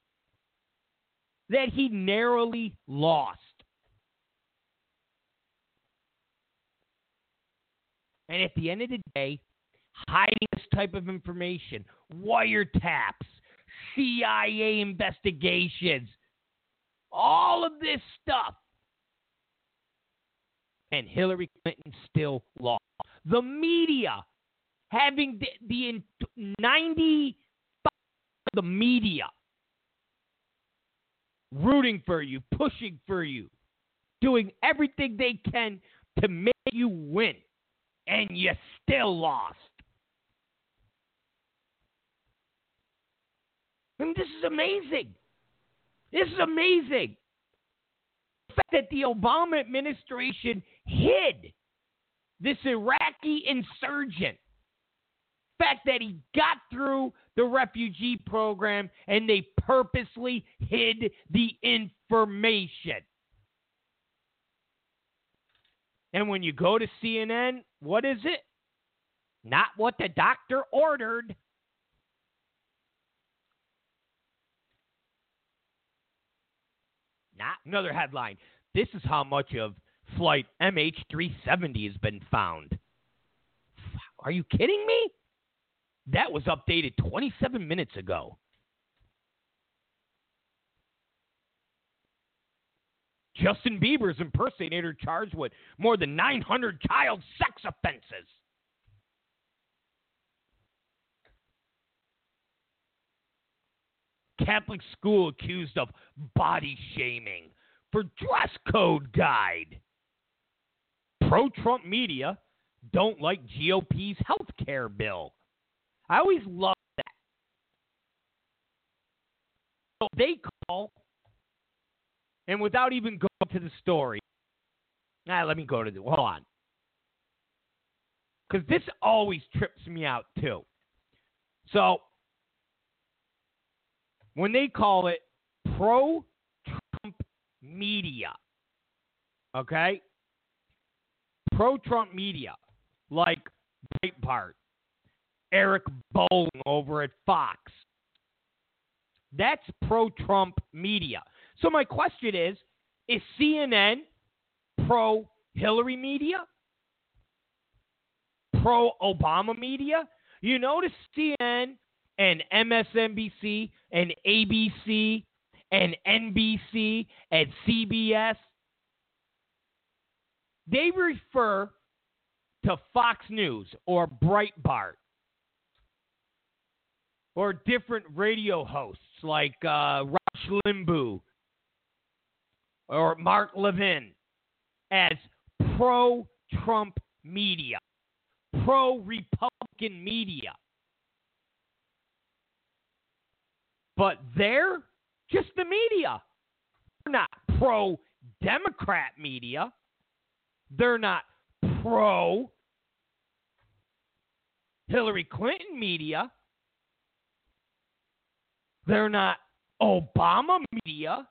that he narrowly lost. And at the end of the day, hiding this type of information, wiretaps, C I A investigations, all of this stuff, and Hillary Clinton still lost. The media, having the, the ninety of the media rooting for you, pushing for you, doing everything they can to make you win, and you still lost. I mean, this is amazing. This is amazing. The fact that the Obama administration hid this Iraqi insurgent. Fact that he got through the refugee program and they purposely hid the information. And when you go to C N N, what is it? Not what the doctor ordered. Not another headline. This is how much of flight M H three seventy has been found. Are you kidding me? That was updated twenty-seven minutes ago. Justin Bieber's impersonator charged with more than nine hundred child sex offenses. Catholic school accused of body shaming for dress code guide. Pro-Trump media don't like G O P's health care bill. I always love that. So they call, and without even going to the story, ah, let me go to the, hold on. Because this always trips me out too. So, when they call it pro-Trump media, okay? Pro-Trump media, like Breitbart, Eric Bolling over at Fox. That's pro-Trump media. So my question is, is C N N pro-Hillary media? Pro-Obama media? You notice C N N and M S N B C and A B C and N B C and C B S, they refer to Fox News or Breitbart or different radio hosts like uh, Rush Limbaugh or Mark Levin as pro-Trump media, pro-Republican media. But they're just the media. They're not pro-Democrat media. They're not pro-Hillary Clinton media. They're not Obama media.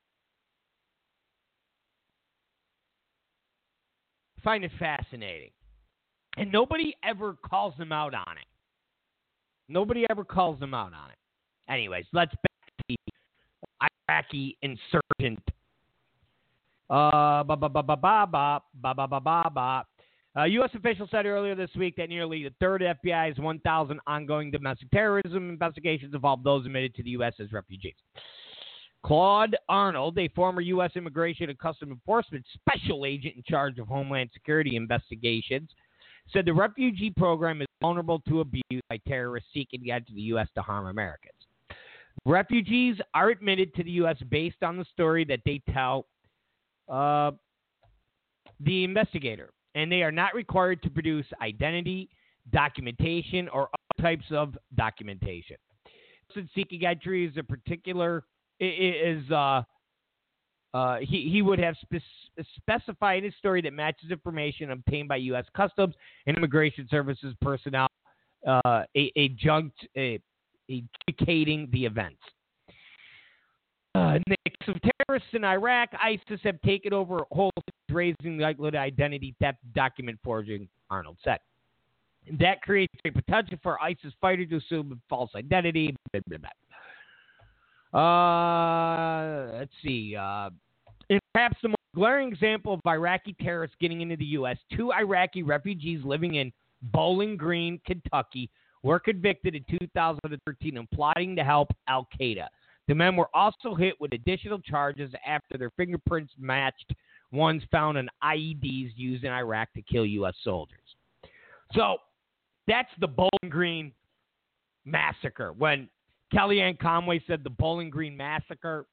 I find it fascinating. And nobody ever calls them out on it. Nobody ever calls them out on it. Anyways, let's back to the Iraqi insurgent. Uh, ba ba ba ba ba ba ba ba ba ba ba. Uh, U S officials said earlier this week that nearly a third of F B I's one thousand ongoing domestic terrorism investigations involve those admitted to the U S as refugees. Claude Arnold, a former U S Immigration and Customs Enforcement special agent in charge of Homeland Security investigations, said the refugee program is vulnerable to abuse by terrorists seeking to get to the U S to harm Americans. Refugees are admitted to the U S based on the story that they tell uh, the investigator, and they are not required to produce identity, documentation, or other types of documentation. Seeking entry is a particular is uh, uh, he he would have spe- specified in his story that matches information obtained by U S Customs and Immigration Services personnel, uh, a, a junked a, adjudicating the events. Uh, in the case of terrorists in Iraq, ISIS have taken over whole raising the likelihood of identity theft, document forging, Arnold said. That creates a potential for ISIS fighter to assume a false identity. Blah, blah, blah. Uh, let's see. Uh, in perhaps the most glaring example of Iraqi terrorists getting into the U S, two Iraqi refugees living in Bowling Green, Kentucky, were convicted in two thousand thirteen of plotting to help Al-Qaeda. The men were also hit with additional charges after their fingerprints matched ones found in I E Ds used in Iraq to kill U S soldiers. So that's the Bowling Green massacre. When Kellyanne Conway said the Bowling Green massacre,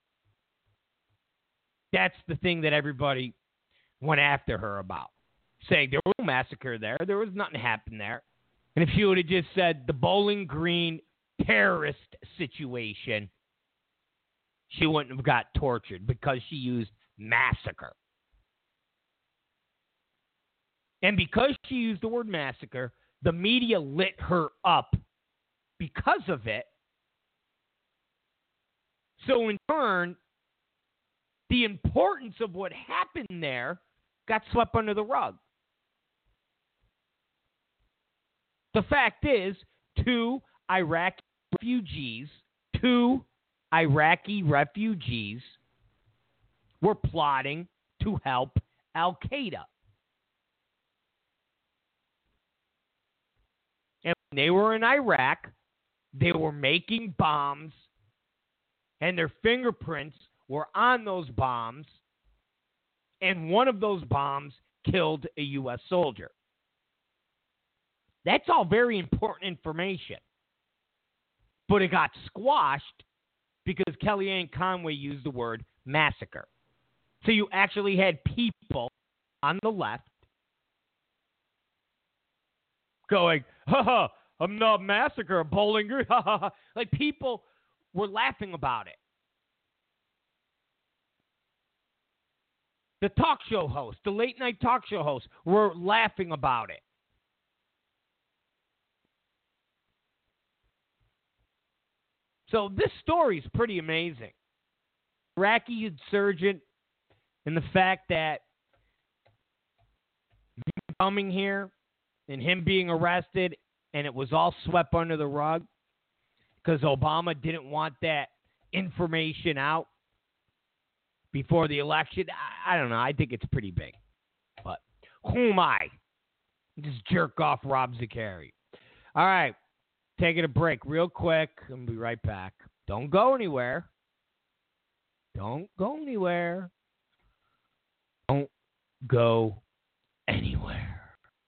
that's the thing that everybody went after her about, saying there was no massacre there. There was nothing happened there. And if she would have just said the Bowling Green terrorist situation, she wouldn't have got tortured because she used massacre. And because she used the word massacre, the media lit her up because of it. So in turn, the importance of what happened there got swept under the rug. The fact is, two Iraqi refugees, two Iraqi refugees were plotting to help Al-Qaeda. And when they were in Iraq, they were making bombs, and their fingerprints were on those bombs, and one of those bombs killed a U S soldier. That's all very important information. But it got squashed because Kellyanne Conway used the word massacre. So you actually had people on the left going, ha ha, I'm not massacre, Bowling Green, ha ha ha. Like people were laughing about it. The talk show hosts, the late night talk show hosts were laughing about it. So this story is pretty amazing. Iraqi insurgent and the fact that him coming here and him being arrested and it was all swept under the rug because Obama didn't want that information out before the election. I, I don't know. I think it's pretty big. But who am I? Just jerk off Rob Zicari. All right. Taking a break real quick. I'm going to be right back. Don't go anywhere. Don't go anywhere. Don't go anywhere.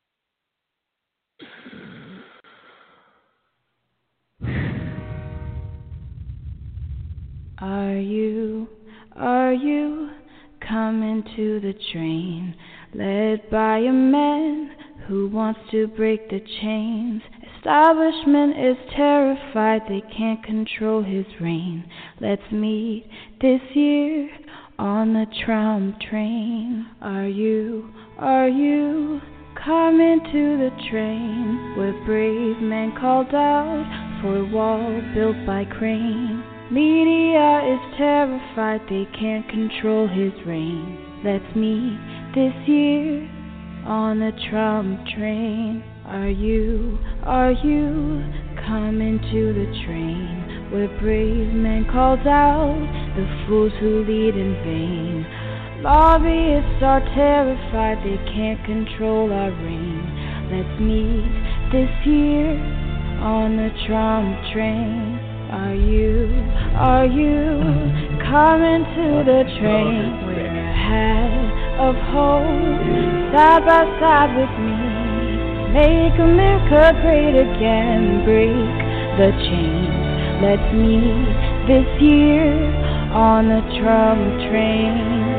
Are you, are you coming to the train led by a man who wants to break the chains? Establishment is terrified they can't control his reign. Let's meet this year on the Trump train. Are you, are you coming to the train where brave men called out for a wall built by crane? Media is terrified they can't control his reign. Let's meet this year on the Trump train. Are you, are you coming to the train where brave men called out the fools who lead in vain? Lobbyists are terrified they can't control our reign. Let's meet this year on the Trump train. Are you, are you coming to the train where a hat of hope side by side with me? Make America great again, break the chains. Let's meet this year on the Trump train.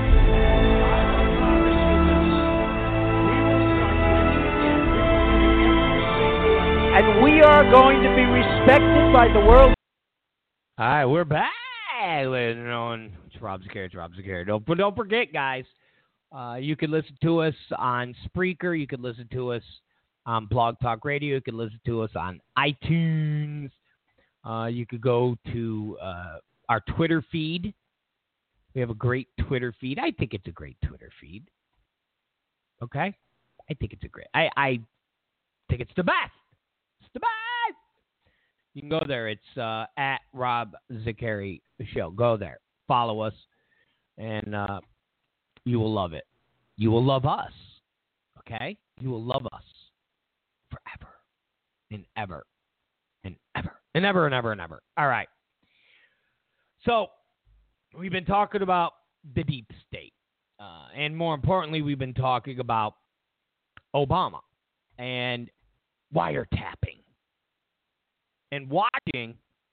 And we are going to be respected by the world. All right, we're back. Ladies and gentlemen, it's Rob Zicari. It's Rob Zicari. Don't, don't forget, guys, uh, you can listen to us on Spreaker. You can listen to us on Blog Talk Radio. You can listen to us on iTunes. Uh, you could go to uh, our Twitter feed. We have a great Twitter feed. I think it's a great Twitter feed. Okay? I think it's a great. I, I think it's the best. It's the best. You can go there. It's uh, at Rob Zicari Show. Go there. Follow us, and uh, you will love it. You will love us. Okay? You will love us forever and ever and ever and ever and ever and ever. All right. So we've been talking about the deep state. Uh, and more importantly, we've been talking about Obama and wiretapping and watching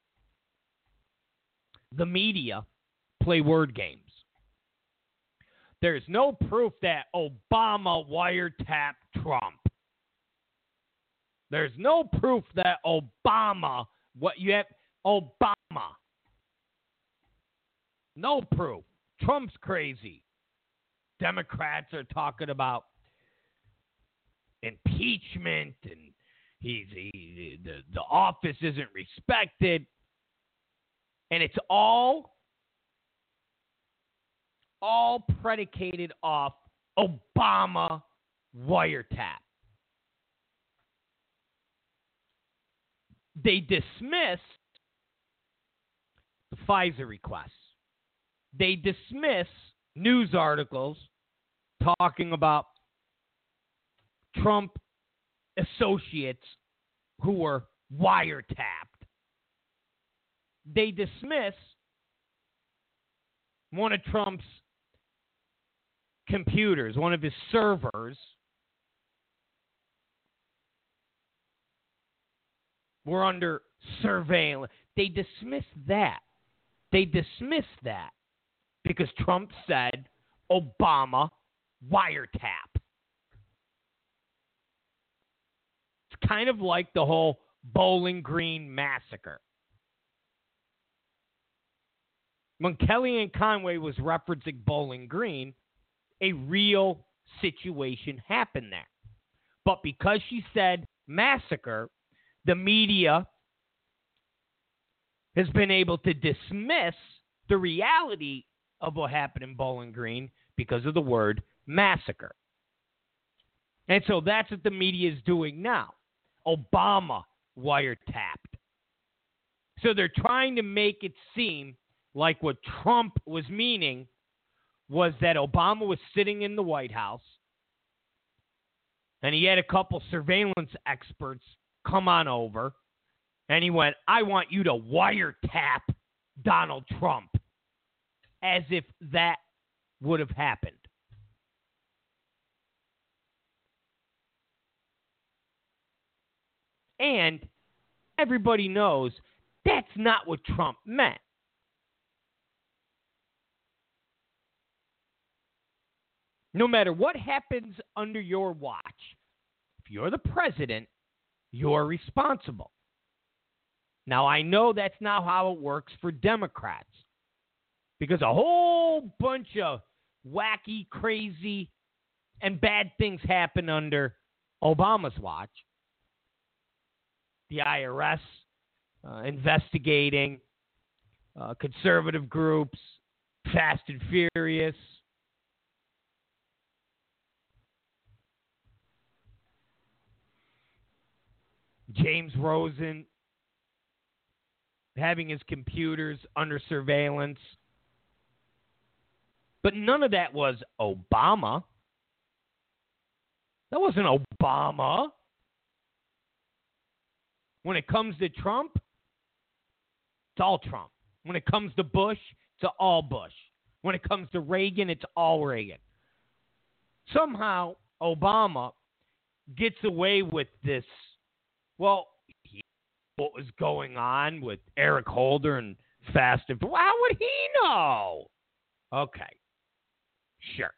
the media play word games. There's no proof that Obama wiretapped Trump. There's no proof that Obama, what you have, Obama. No proof. Trump's crazy. Democrats are talking about impeachment and he's he, the the office isn't respected, and it's all all predicated off Obama wiretap. They dismiss the FISA requests. They dismiss news articles talking about Trump associates who were wiretapped. They dismiss one of Trump's computers, one of his servers, were under surveillance. They dismiss that. They dismiss that because Trump said Obama wiretap. It's kind of like the whole Bowling Green massacre. When Kellyanne Conway was referencing Bowling Green, a real situation happened there. But because she said massacre, the media has been able to dismiss the reality of what happened in Bowling Green because of the word massacre. And so that's what the media is doing now. Obama wiretapped. So they're trying to make it seem like what Trump was meaning was that Obama was sitting in the White House and he had a couple surveillance experts come on over and he went, I want you to wiretap Donald Trump, as if that would have happened. And everybody knows that's not what Trump meant. No matter what happens under your watch, if you're the president, you're responsible. Now, I know that's not how it works for Democrats, because a whole bunch of wacky, crazy, and bad things happen under Obama's watch. The I R S uh, investigating, uh, conservative groups, Fast and Furious. James Rosen having his computers under surveillance. But none of that was Obama. That wasn't Obama. When it comes to Trump, it's all Trump. When it comes to Bush, it's all Bush. When it comes to Reagan, it's all Reagan. Somehow, Obama gets away with this. Well, he, what was going on with Eric Holder and Fast and Furious? How would he know? Okay, sure.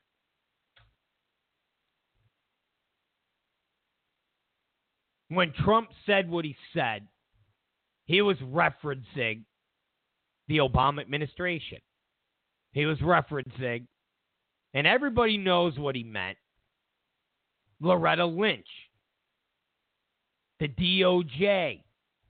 When Trump said what he said, he was referencing the Obama administration. He was referencing, and everybody knows what he meant, Loretta Lynch, the D O J.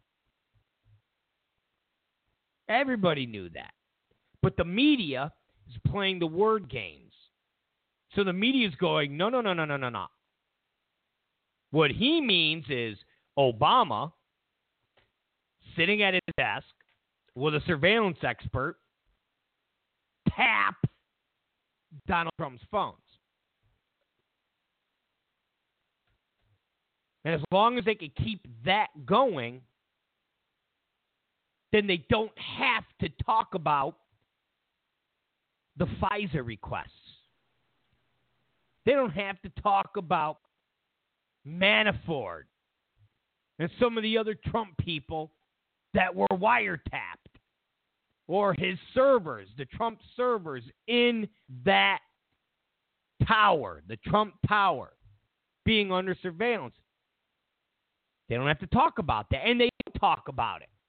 Everybody knew that. But the media is playing the word games. So the media is going, no, no, no, no, no, no, no. What he means is Obama sitting at his desk with a surveillance expert tap Donald Trump's phones. And as long as they can keep that going, then they don't have to talk about the FISA requests. They don't have to talk about Manafort and some of the other Trump people that were wiretapped, or his servers, the Trump servers in that tower, the Trump Tower, being under surveillance. They don't have to talk about that, and they don't talk about it.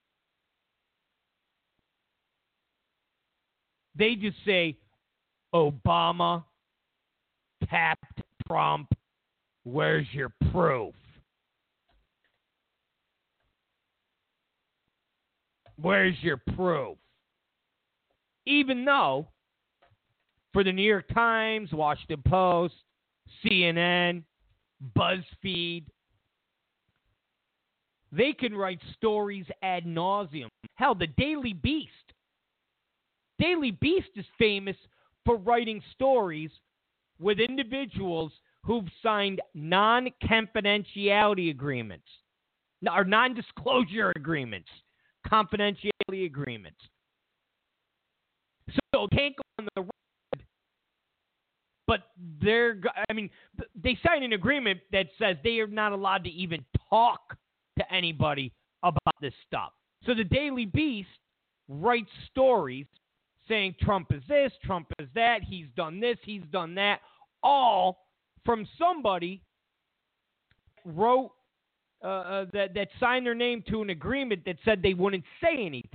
They just say Obama tapped Trump Where's your proof? Where's your proof? Even though for the New York Times, Washington Post, C N N, BuzzFeed, they can write stories ad nauseum. Hell, the Daily Beast. Daily Beast is famous for writing stories with individuals who've signed non-confidentiality agreements, or non-disclosure agreements, confidentiality agreements. So they can't go on the road, but they're, I mean, they sign an agreement that says they are not allowed to even talk to anybody about this stuff. So the Daily Beast writes stories saying Trump is this, Trump is that, he's done this, he's done that, all from somebody wrote uh, uh, that that signed their name to an agreement that said they wouldn't say anything.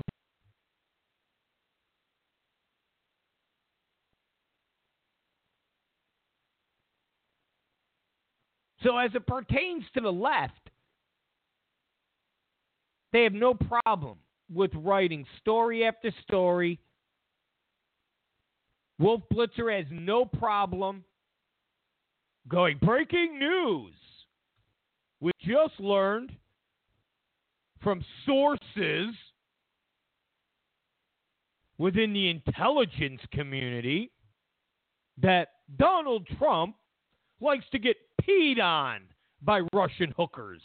So as it pertains to the left, they have no problem with writing story after story. Wolf Blitzer has no problem going, breaking news. We just learned from sources within the intelligence community that Donald Trump likes to get peed on by Russian hookers.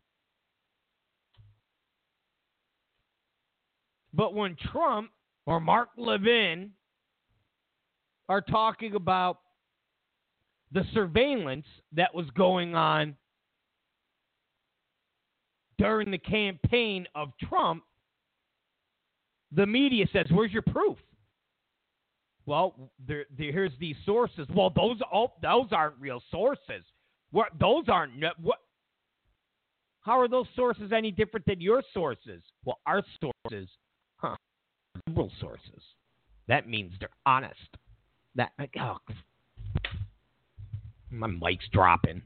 But when Trump or Mark Levin are talking about the surveillance that was going on during the campaign of Trump, the media says, where's your proof? Well, there, there, here's these sources. Well, those oh, those aren't real sources. What, those aren't what? How are those sources any different than your sources? Well, our sources, huh? Liberal sources. That means they're honest. That oh, my mic's dropping.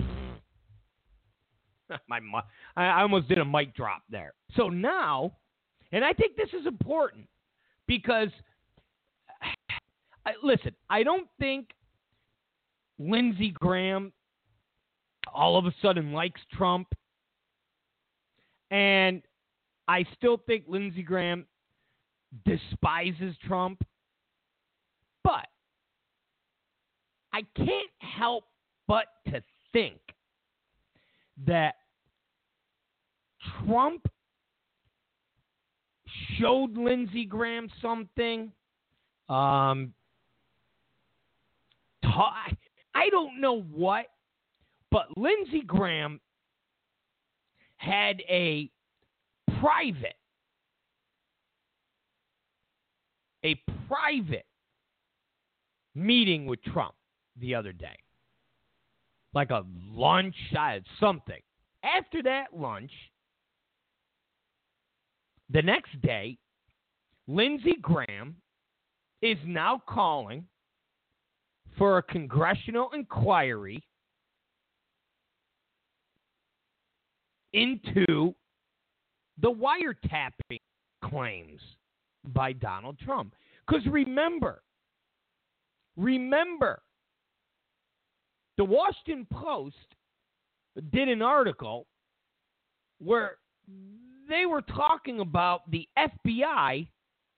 my I almost did a mic drop there. So now, and I think this is important because. Listen, I don't think Lindsey Graham all of a sudden likes Trump. And I still think Lindsey Graham despises Trump. But I can't help but to think that Trump showed Lindsey Graham something. Um... I don't know what, but Lindsey Graham had a private, a private meeting with Trump the other day. Like a lunch, something. After that lunch, the next day, Lindsey Graham is now calling for a congressional inquiry into the wiretapping claims by Donald Trump. Because remember, remember, the Washington Post did an article where they were talking about the F B I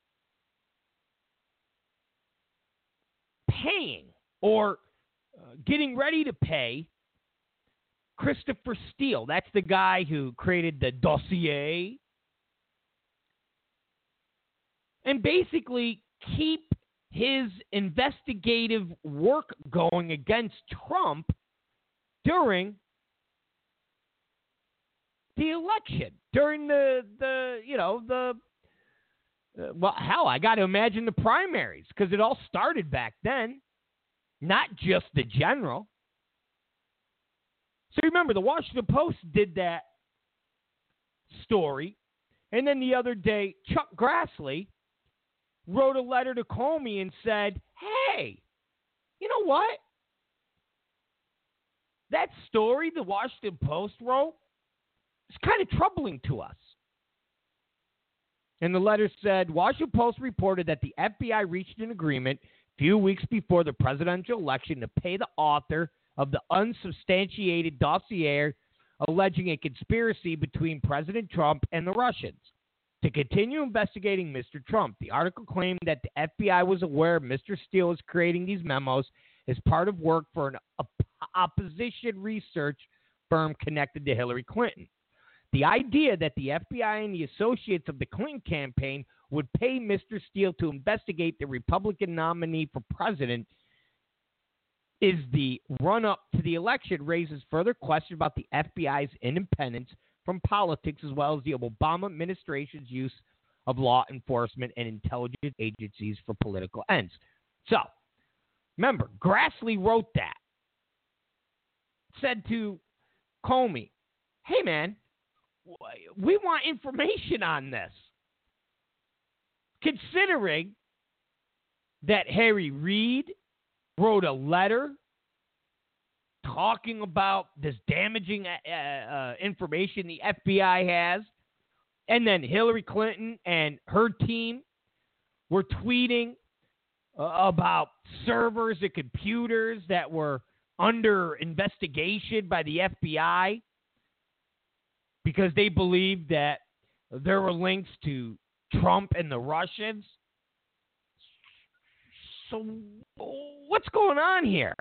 paying or uh, getting ready to pay Christopher Steele. That's the guy who created the dossier. And basically keep his investigative work going against Trump during the election, during the, the you know, the, uh, well, hell, I got to imagine the primaries, because it all started back then, not just the general. So remember, the Washington Post did that story, and then the other day, Chuck Grassley wrote a letter to Comey and said, hey, you know what? that story the Washington Post wrote is kind of troubling to us. And the letter said, Washington Post reported that the F B I reached an agreement a few weeks before the presidential election to pay the author of the unsubstantiated dossier alleging a conspiracy between President Trump and the Russians to continue investigating Mister Trump. The article claimed that the F B I was aware Mister Steele was creating these memos as part of work for an op- opposition research firm connected to Hillary Clinton. The idea that the F B I and the associates of the Clinton campaign would pay Mister Steele to investigate the Republican nominee for president is the run-up to the election raises further questions about the F B I's independence from politics as well as the Obama administration's use of law enforcement and intelligence agencies for political ends. So, remember, Grassley wrote that. Said to Comey, hey, man, we want information on this. Considering that Harry Reid wrote a letter talking about this damaging uh, uh, information the F B I has, and then Hillary Clinton and her team were tweeting uh, about servers and computers that were under investigation by the F B I because they believed that there were links to Trump and the Russians. So what's going on here?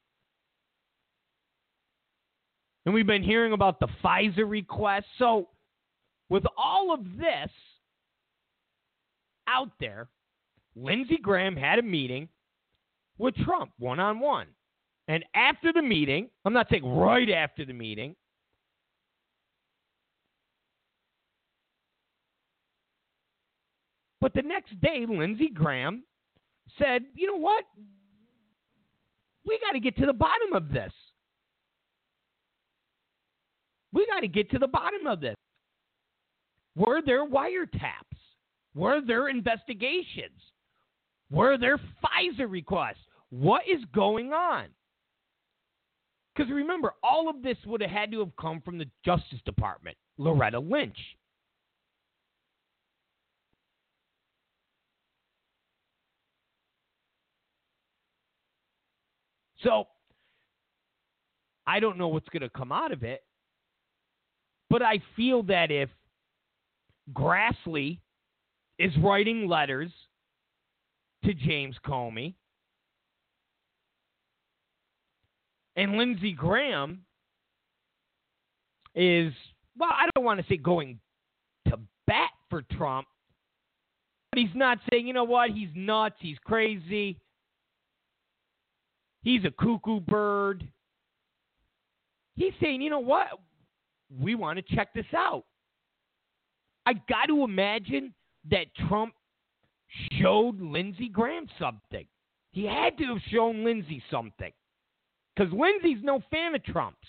And we've been hearing about the FISA request. So with all of this out there, Lindsey Graham had a meeting with Trump one-on-one. And after the meeting, I'm not saying right after the meeting, but the next day, Lindsey Graham said, you know what? We got to get to the bottom of this. We got to get to the bottom of this. Were there wiretaps? Were there investigations? Were there FISA requests? What is going on? Because remember, all of this would have had to have come from the Justice Department, Loretta Lynch. So, I don't know what's going to come out of it, but I feel that if Grassley is writing letters to James Comey and Lindsey Graham is, well, I don't want to say going to bat for Trump, but he's not saying, you know what, he's nuts, he's crazy. He's a cuckoo bird. He's saying, you know what? We want to check this out. I got to imagine that Trump showed Lindsey Graham something. He had to have shown Lindsey something. Because Lindsey's no fan of Trump's.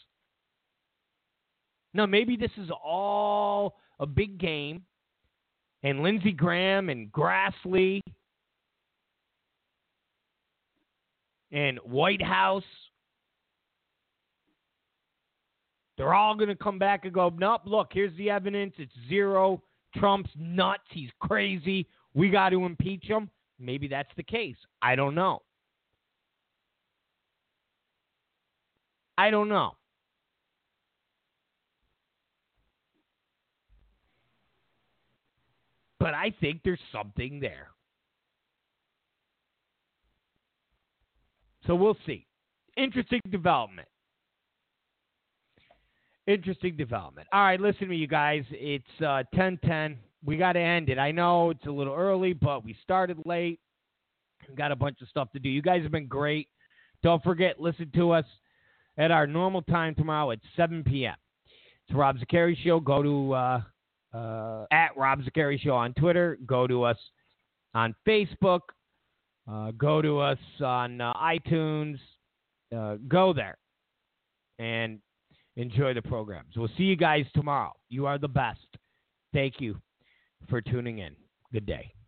Now, maybe this is all a big game. And Lindsey Graham and Grassley and White House, they're all going to come back and go, nope, look, here's the evidence. It's zero. Trump's nuts. He's crazy. We got to impeach him. Maybe that's the case. I don't know. I don't know. But I think there's something there. So we'll see. Interesting development. Interesting development. All right, listen to me, you guys. It's uh, ten ten. We got to end it. I know it's a little early, but we started late. We've got a bunch of stuff to do. You guys have been great. Don't forget, listen to us at our normal time tomorrow at seven p.m. It's Rob Zicari Show. Go to uh, uh, at Rob Zicari Show on Twitter. Go to us on Facebook. Uh, go to us on uh, iTunes. Uh, go there and enjoy the programs. We'll see you guys tomorrow. You are the best. Thank you for tuning in. Good day.